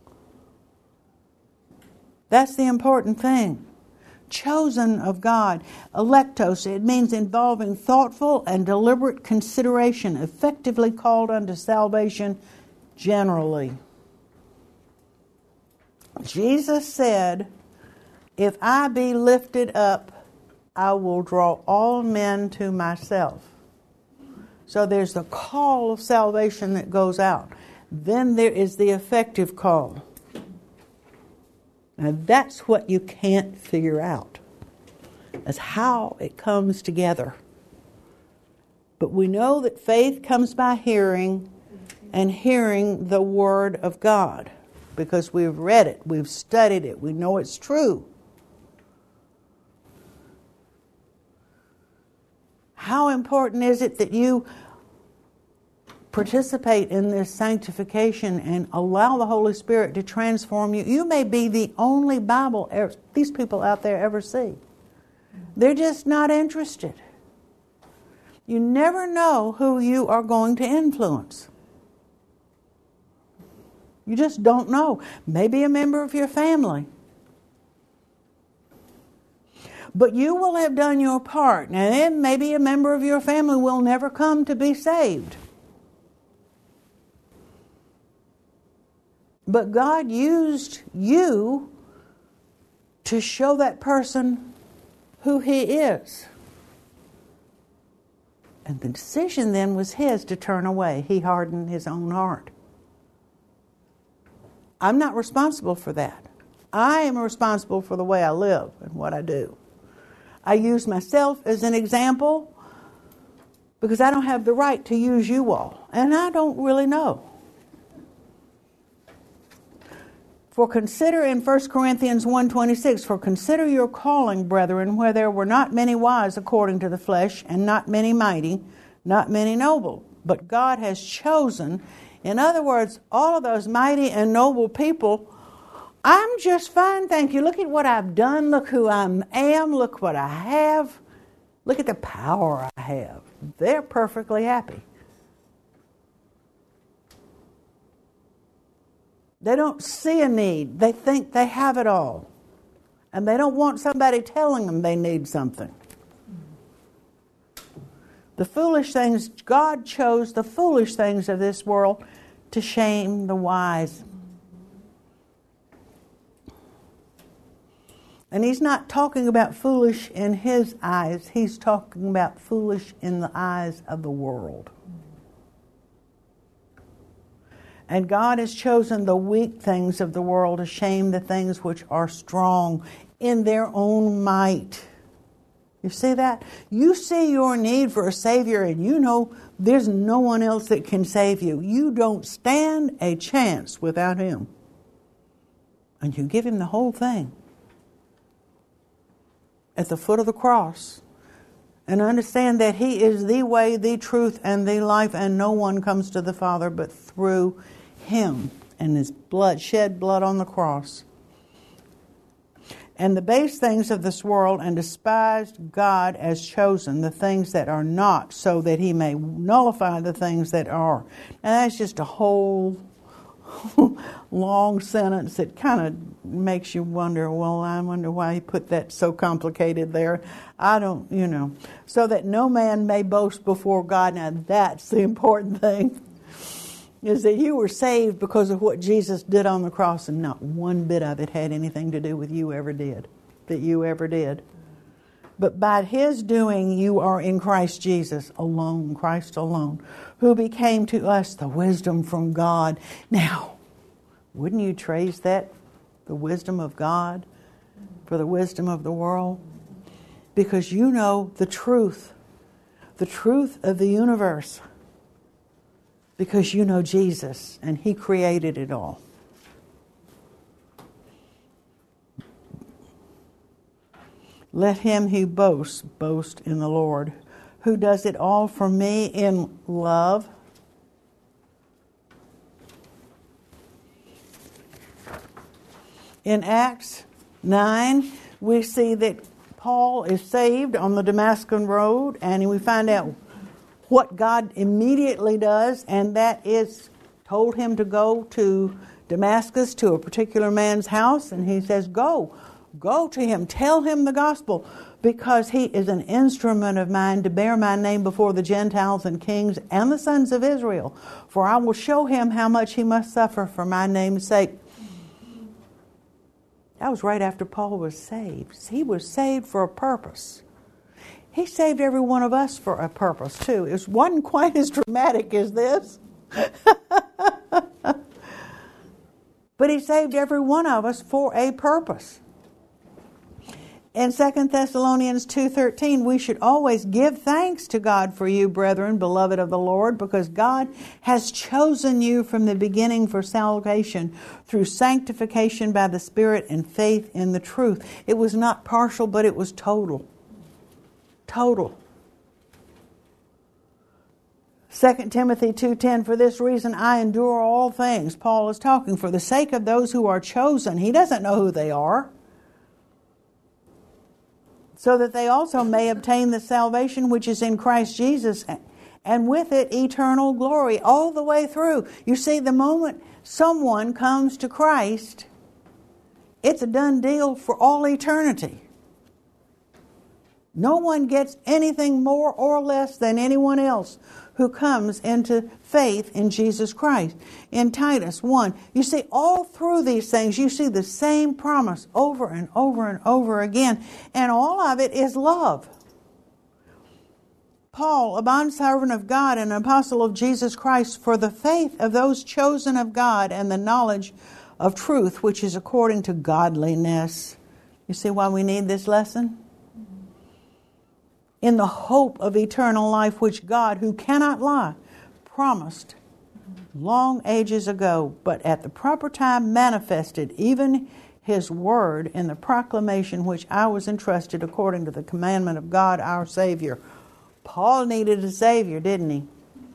That's the important thing. Chosen of God. Electos, it means involving thoughtful and deliberate consideration, effectively called unto salvation generally. Jesus said, if I be lifted up, I will draw all men to myself. So there's the call of salvation that goes out. Then there is the effective call. Now that's what you can't figure out. That's how it comes together. But we know that faith comes by hearing, and hearing the Word of God. Because we've read it, we've studied it, we know it's true. How important is it that you participate in this sanctification and allow the Holy Spirit to transform you? You may be the only Bible these people out there ever see. They're just not interested. You never know who you are going to influence. You just don't know. Maybe a member of your family. But you will have done your part. Now then, maybe a member of your family will never come to be saved. But God used you to show that person who He is. And the decision then was His to turn away. He hardened His own heart. I'm not responsible for that. I am responsible for the way I live and what I do. I use myself as an example because I don't have the right to use you all. And I don't really know. For consider in 1 Corinthians 1:26, for consider your calling, brethren, where there were not many wise according to the flesh, and not many mighty, not many noble. But God has chosen, in other words, all of those mighty and noble people. I'm just fine, thank you. Look at what I've done. Look who I am. Look what I have. Look at the power I have. They're perfectly happy. They don't see a need. They think they have it all. And they don't want somebody telling them they need something. The foolish things, God chose the foolish things of this world to shame the wise. And He's not talking about foolish in His eyes. He's talking about foolish in the eyes of the world. And God has chosen the weak things of the world to shame the things which are strong in their own might. You see that? You see your need for a Savior and you know there's no one else that can save you. You don't stand a chance without Him. And you give Him the whole thing at the foot of the cross. And understand that He is the way, the truth, and the life, and no one comes to the Father but through Him and His blood, shed blood on the cross. And the base things of this world, and despised God as chosen, the things that are not, so that He may nullify the things that are. And that's just a whole long sentence that kind of makes you wonder, well, I wonder why He put that so complicated there. I don't, so that no man may boast before God. Now that's the important thing, is that you were saved because of what Jesus did on the cross, and not one bit of it had anything to do with you ever did. But by His doing, you are in Christ Jesus alone, Christ alone, who became to us the wisdom from God. Now, wouldn't you trade that, the wisdom of God, for the wisdom of the world? Because you know the truth of the universe. Because you know Jesus, and He created it all. Let him who boasts, boast in the Lord, who does it all for me in love. In Acts 9, we see that Paul is saved on the Damascus road, and we find out what God immediately does, and that is told him to go to Damascus to a particular man's house, and he says, go to him, tell him the gospel, because he is an instrument of mine to bear my name before the Gentiles and kings and the sons of Israel. For I will show him how much he must suffer for my name's sake. That was right after Paul was saved. He was saved for a purpose. He saved every one of us for a purpose, too. It wasn't quite as dramatic as this. But he saved every one of us for a purpose. In 2 Thessalonians 2:13, we should always give thanks to God for you, brethren, beloved of the Lord, because God has chosen you from the beginning for salvation through sanctification by the Spirit and faith in the truth. It was not partial, but it was total. Total. 2 Timothy 2:10, for this reason I endure all things. Paul is talking for the sake of those who are chosen. He doesn't know who they are. So that they also may obtain the salvation which is in Christ Jesus, and with it eternal glory all the way through. You see, the moment someone comes to Christ, it's a done deal for all eternity. No one gets anything more or less than anyone else who comes into faith in Jesus Christ. In Titus 1, you see all through these things, you see the same promise over and over and over again. And all of it is love. Paul, a bondservant of God and an apostle of Jesus Christ, for the faith of those chosen of God and the knowledge of truth, which is according to godliness. You see why we need this lesson? In the hope of eternal life, which God, who cannot lie, promised long ages ago, but at the proper time manifested even His word in the proclamation which I was entrusted according to the commandment of God our Savior. Paul needed a Savior, didn't he?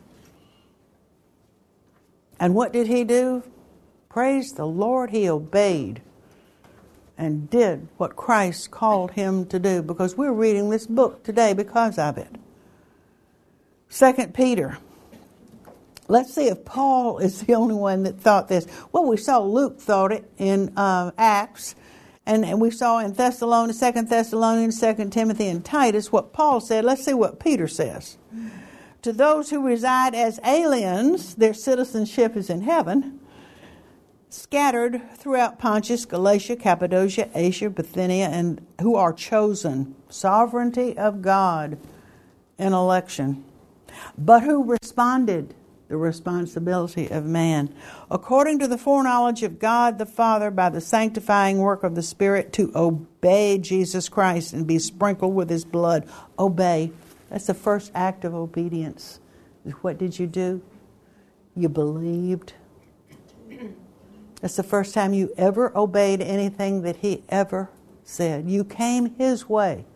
And what did he do? Praise the Lord, he obeyed and did what Christ called him to do, because we're reading this book today because of it. 2 Peter. Let's see if Paul is the only one that thought this. Well, we saw Luke thought it in Acts, and we saw in Thessalonians, 2 Thessalonians, 2 Timothy, and Titus what Paul said. Let's see what Peter says. To those who reside as aliens, their citizenship is in heaven, scattered throughout Pontus, Galatia, Cappadocia, Asia, Bithynia, and who are chosen, sovereignty of God in election, but who responded, the responsibility of man, according to the foreknowledge of God the Father by the sanctifying work of the Spirit, to obey Jesus Christ and be sprinkled with His blood. Obey. That's the first act of obedience. What did you do? You believed. That's the first time you ever obeyed anything that He ever said. You came His way,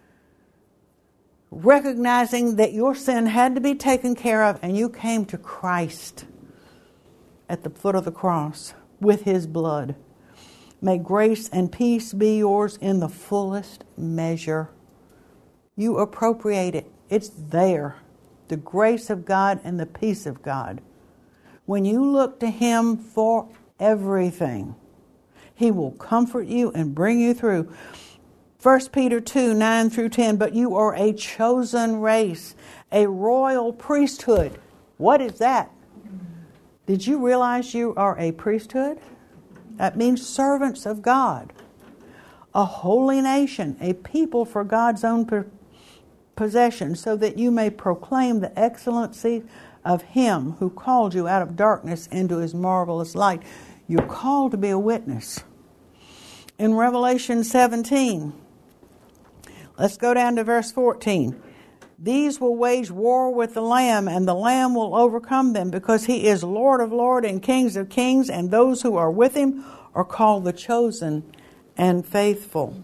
recognizing that your sin had to be taken care of, and you came to Christ at the foot of the cross with His blood. May grace and peace be yours in the fullest measure. You appropriate it. It's there. The grace of God and the peace of God. When you look to Him for everything, He will comfort you and bring you through. 1 Peter 2, 9 through 10, but you are a chosen race, a royal priesthood. What is that? Did you realize you are a priesthood? That means servants of God. A holy nation, a people for God's own possession, so that you may proclaim the excellency of Him who called you out of darkness into His marvelous light. You're called to be a witness. In Revelation 17, let's go down to verse 14. These will wage war with the Lamb, and the Lamb will overcome them, because He is Lord of lords and Kings of kings, and those who are with Him are called the chosen and faithful.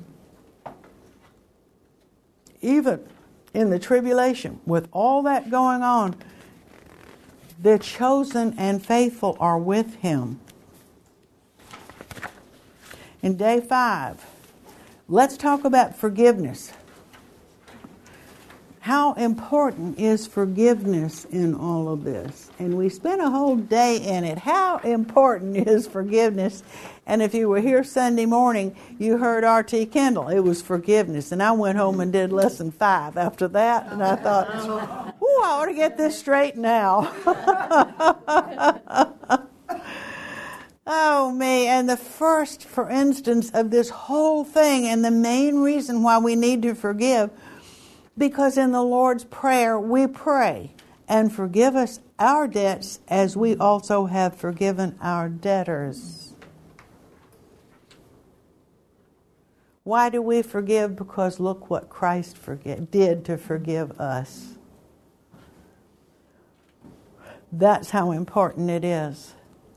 Even in the tribulation, with all that going on, the chosen and faithful are with Him. In day 5, Let's talk about forgiveness. How important is forgiveness in all of this? And we spent a whole day in it. How important is forgiveness? And if you were here Sunday morning, you heard R.T. Kendall. It was forgiveness. And I went home and did lesson 5 after that. And I thought, ooh, I ought to get this straight now. Oh, me. And the first, for instance, of this whole thing, and the main reason why we need to forgive, because in the Lord's Prayer we pray, and forgive us our debts as we also have forgiven our debtors. Why do we forgive? Because look what Christ did to forgive us. That's how important it is.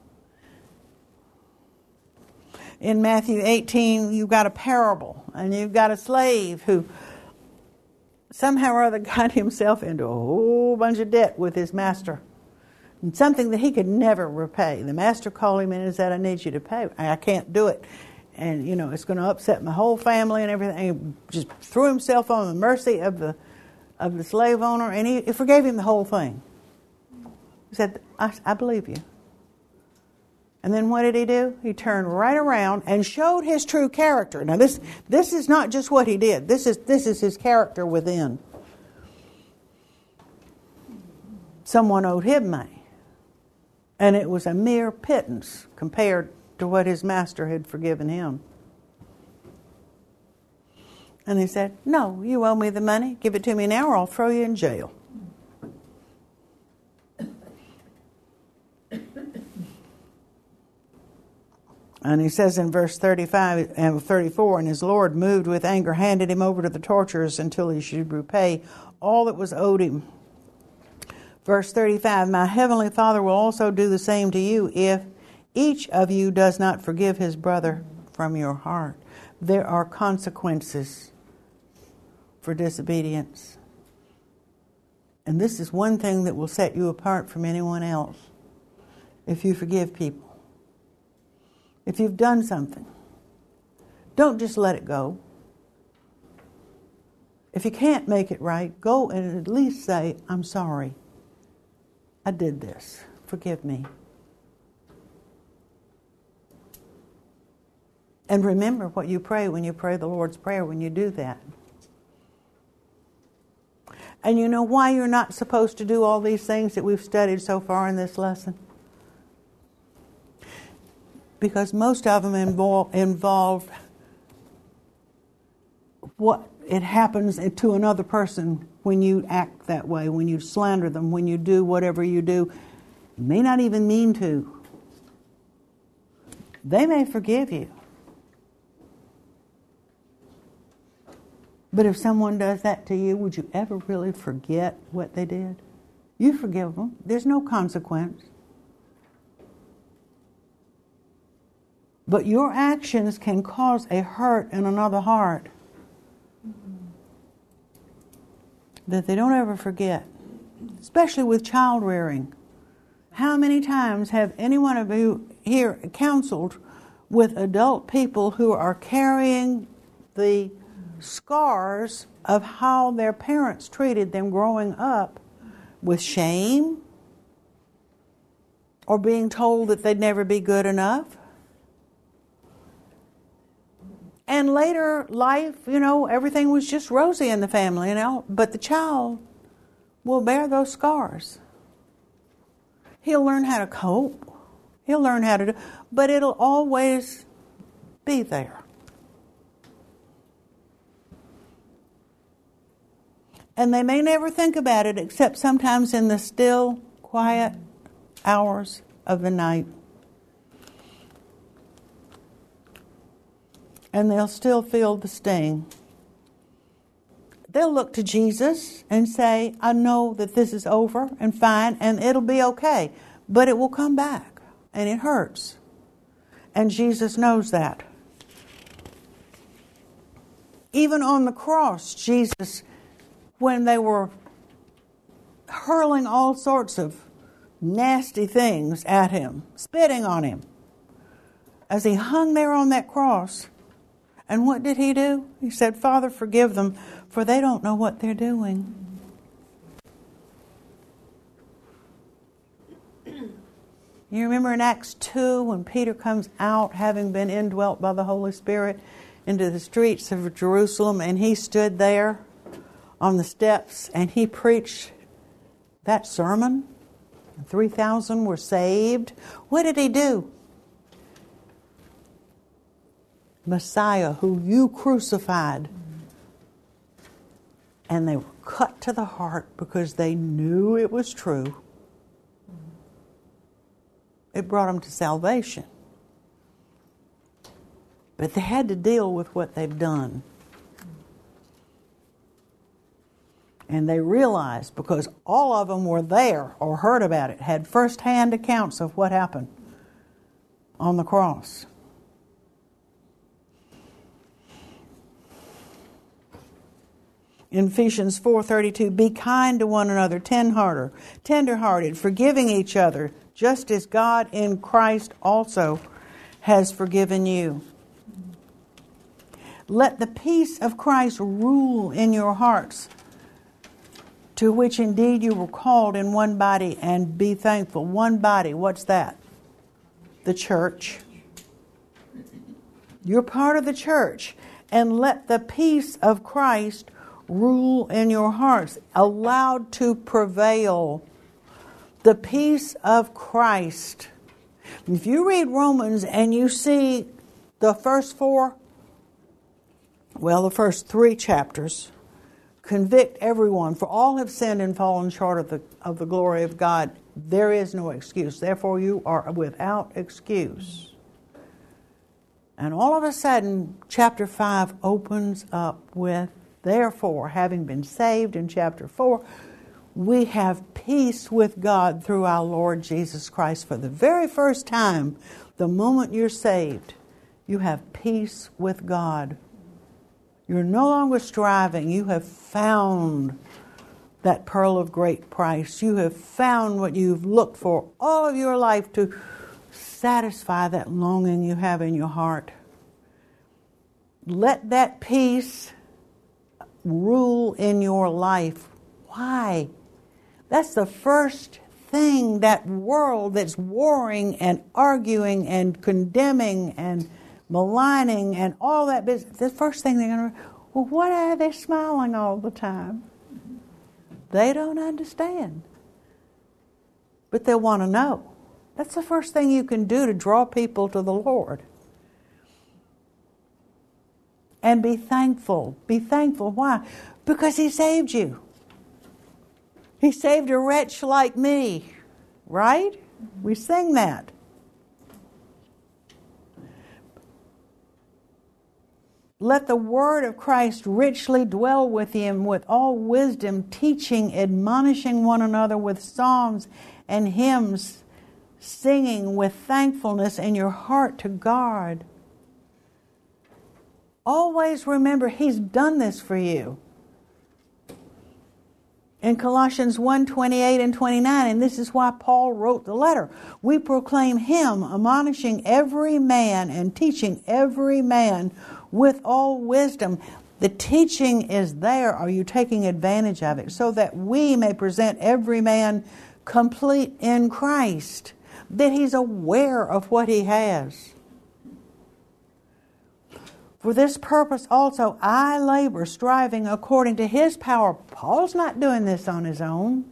In Matthew 18, you've got a parable, and you've got a slave who somehow or other got himself into a whole bunch of debt with his master. And something that he could never repay. The master called him in and said, I need you to pay. I can't do it. And, it's going to upset my whole family and everything. He just threw himself on the mercy of the slave owner, and he forgave him the whole thing. He said, I believe you. And then what did he do? He turned right around and showed his true character. Now this is not just what he did. This is his character within. Someone owed him money. And it was a mere pittance compared to what his master had forgiven him. And he said, no, you owe me the money. Give it to me now or I'll throw you in jail. And he says in verse 35 and 34, and his Lord, moved with anger, handed him over to the torturers until he should repay all that was owed him. Verse 35, my heavenly Father will also do the same to you if each of you does not forgive his brother from your heart. There are consequences for disobedience. And this is one thing that will set you apart from anyone else. If you forgive people. If you've done something, don't just let it go. If you can't make it right, go and at least say, I'm sorry. I did this. Forgive me. And remember what you pray when you pray the Lord's Prayer when you do that. And you know why you're not supposed to do all these things that we've studied so far in this lesson? Because most of them involve what it happens to another person when you act that way, when you slander them, when you do whatever you do. You may not even mean to. They may forgive you. But if someone does that to you, would you ever really forget what they did? You forgive them. There's no consequence. But your actions can cause a hurt in another heart that they don't ever forget, especially with child rearing. How many times have any one of you here counseled with adult people who are carrying the scars of how their parents treated them growing up with shame or being told that they'd never be good enough? And later life, everything was just rosy in the family, but the child will bear those scars. He'll learn how to cope. He'll learn how to do, but it'll always be there. And they may never think about it except sometimes in the still, quiet hours of the night. And they'll still feel the sting. They'll look to Jesus and say, I know that this is over and fine and it'll be okay. But it will come back and it hurts. And Jesus knows that. Even on the cross, Jesus, when they were hurling all sorts of nasty things at him, spitting on him, as he hung there on that cross, And what did he do? He said, Father, forgive them, for they don't know what they're doing. You remember in Acts 2 when Peter comes out, having been indwelt by the Holy Spirit, into the streets of Jerusalem, and he stood there on the steps and he preached that sermon. 3,000 were saved. What did he do? Messiah, who you crucified. And they were cut to the heart because they knew it was true. It brought them to salvation. But they had to deal with what they've done. And they realized, because all of them were there or heard about it, had first-hand accounts of what happened on the cross. In Ephesians 4:32, be kind to one another, tender-hearted, forgiving each other, just as God in Christ also has forgiven you. Let the peace of Christ rule in your hearts, to which indeed you were called in one body, and be thankful. One body, what's that? The church. You're part of the church. And let the peace of Christ rule in your hearts, allowed to prevail. The peace of Christ. If you read Romans and you see the first first 3 chapters, convict everyone, for all have sinned and fallen short of the glory of God. There is no excuse. Therefore, you are without excuse. And all of a sudden, chapter 5 opens up with, therefore, having been saved in chapter 4, we have peace with God through our Lord Jesus Christ. For the very first time, the moment you're saved, you have peace with God. You're no longer striving. You have found that pearl of great price. You have found what you've looked for all of your life to satisfy that longing you have in your heart. Let that peace rule in your life. Why? That's the first thing, that world that's warring and arguing and condemning and maligning and all that business. The first thing they're going to, well, what are they smiling all the time? They don't understand. But they want to know. That's the first thing you can do to draw people to the Lord. And be thankful. Be thankful. Why? Because He saved you. He saved a wretch like me. Right? We sing that. Let the word of Christ richly dwell with him with all wisdom, teaching, admonishing one another with psalms and hymns, singing with thankfulness in your heart to God. Always remember, He's done this for you. In Colossians 1:28 and 29, and this is why Paul wrote the letter, we proclaim Him, admonishing every man and teaching every man with all wisdom. The teaching is there. Are you taking advantage of it? So that we may present every man complete in Christ. That he's aware of what he has. For this purpose also I labor, striving according to His power. Paul's not doing this on his own.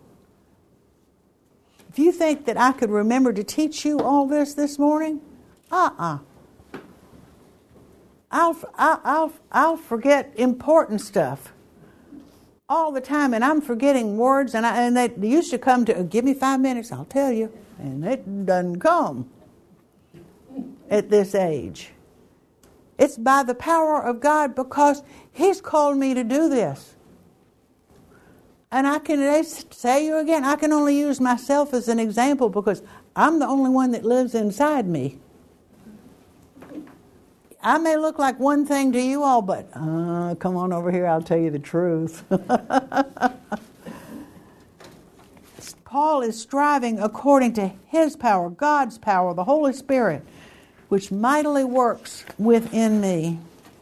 If you think that I could remember to teach you all this morning, I'll forget important stuff all the time, and I'm forgetting words. And they used to come to, give me 5 minutes, I'll tell you, and it doesn't come at this age. It's by the power of God, because He's called me to do this. And I can say you again, I can only use myself as an example, because I'm the only one that lives inside me. I may look like one thing to you all, but come on over here, I'll tell you the truth. Paul is striving according to His power, God's power, the Holy Spirit, which mightily works within me.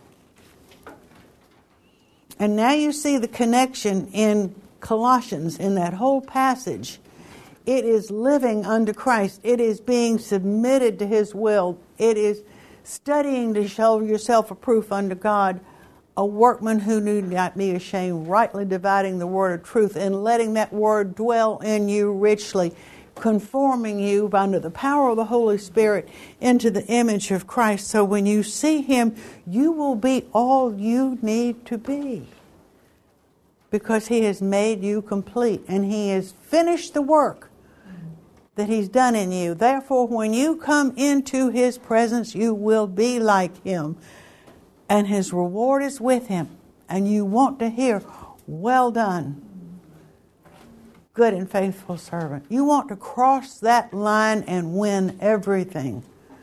And now you see the connection in Colossians, in that whole passage. It is living under Christ. It is being submitted to His will. It is studying to show yourself approved unto God, a workman who need not be ashamed, rightly dividing the word of truth and letting that word dwell in you richly, conforming you under the power of the Holy Spirit into the image of Christ. So when you see Him, you will be all you need to be, because He has made you complete and He has finished the work that He's done in you. Therefore, when you come into His presence, you will be like Him, and His reward is with Him. And you want to hear, well done, good and faithful servant. You want to cross that line and win everything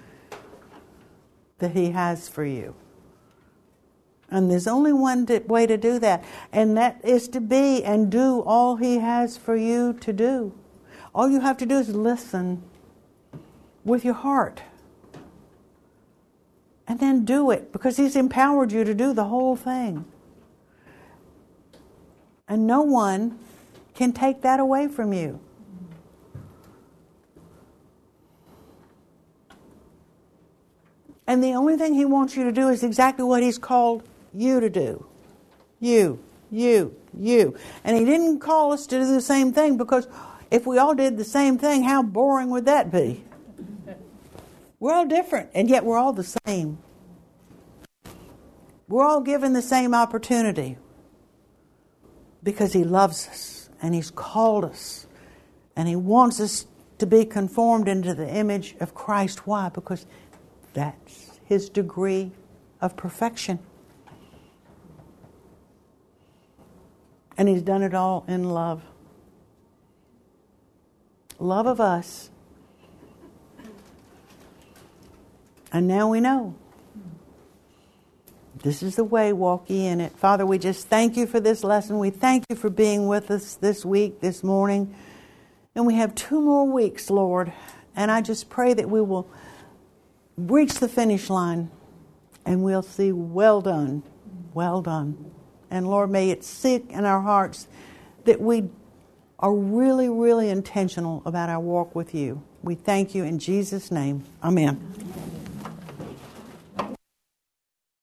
that He has for you. And there's only one way to do that, and that is to be and do all He has for you to do. All you have to do is listen with your heart. And then do it, because He's empowered you to do the whole thing. And no one can take that away from you. And the only thing He wants you to do is exactly what He's called you to do. You. And He didn't call us to do the same thing, because if we all did the same thing, how boring would that be? We're all different, and yet we're all the same. We're all given the same opportunity, because He loves us, and He's called us, and He wants us to be conformed into the image of Christ. Why? Because that's His degree of perfection. And He's done it all in love. Love of us. And now we know. This is the way, walk ye in it. Father, we just thank You for this lesson. We thank You for being with us this week, this morning. And we have 2 more weeks, Lord. And I just pray that we will reach the finish line and we'll see, well done, well done. And Lord, may it sink in our hearts that we are really, really intentional about our walk with You. We thank You in Jesus' name. Amen.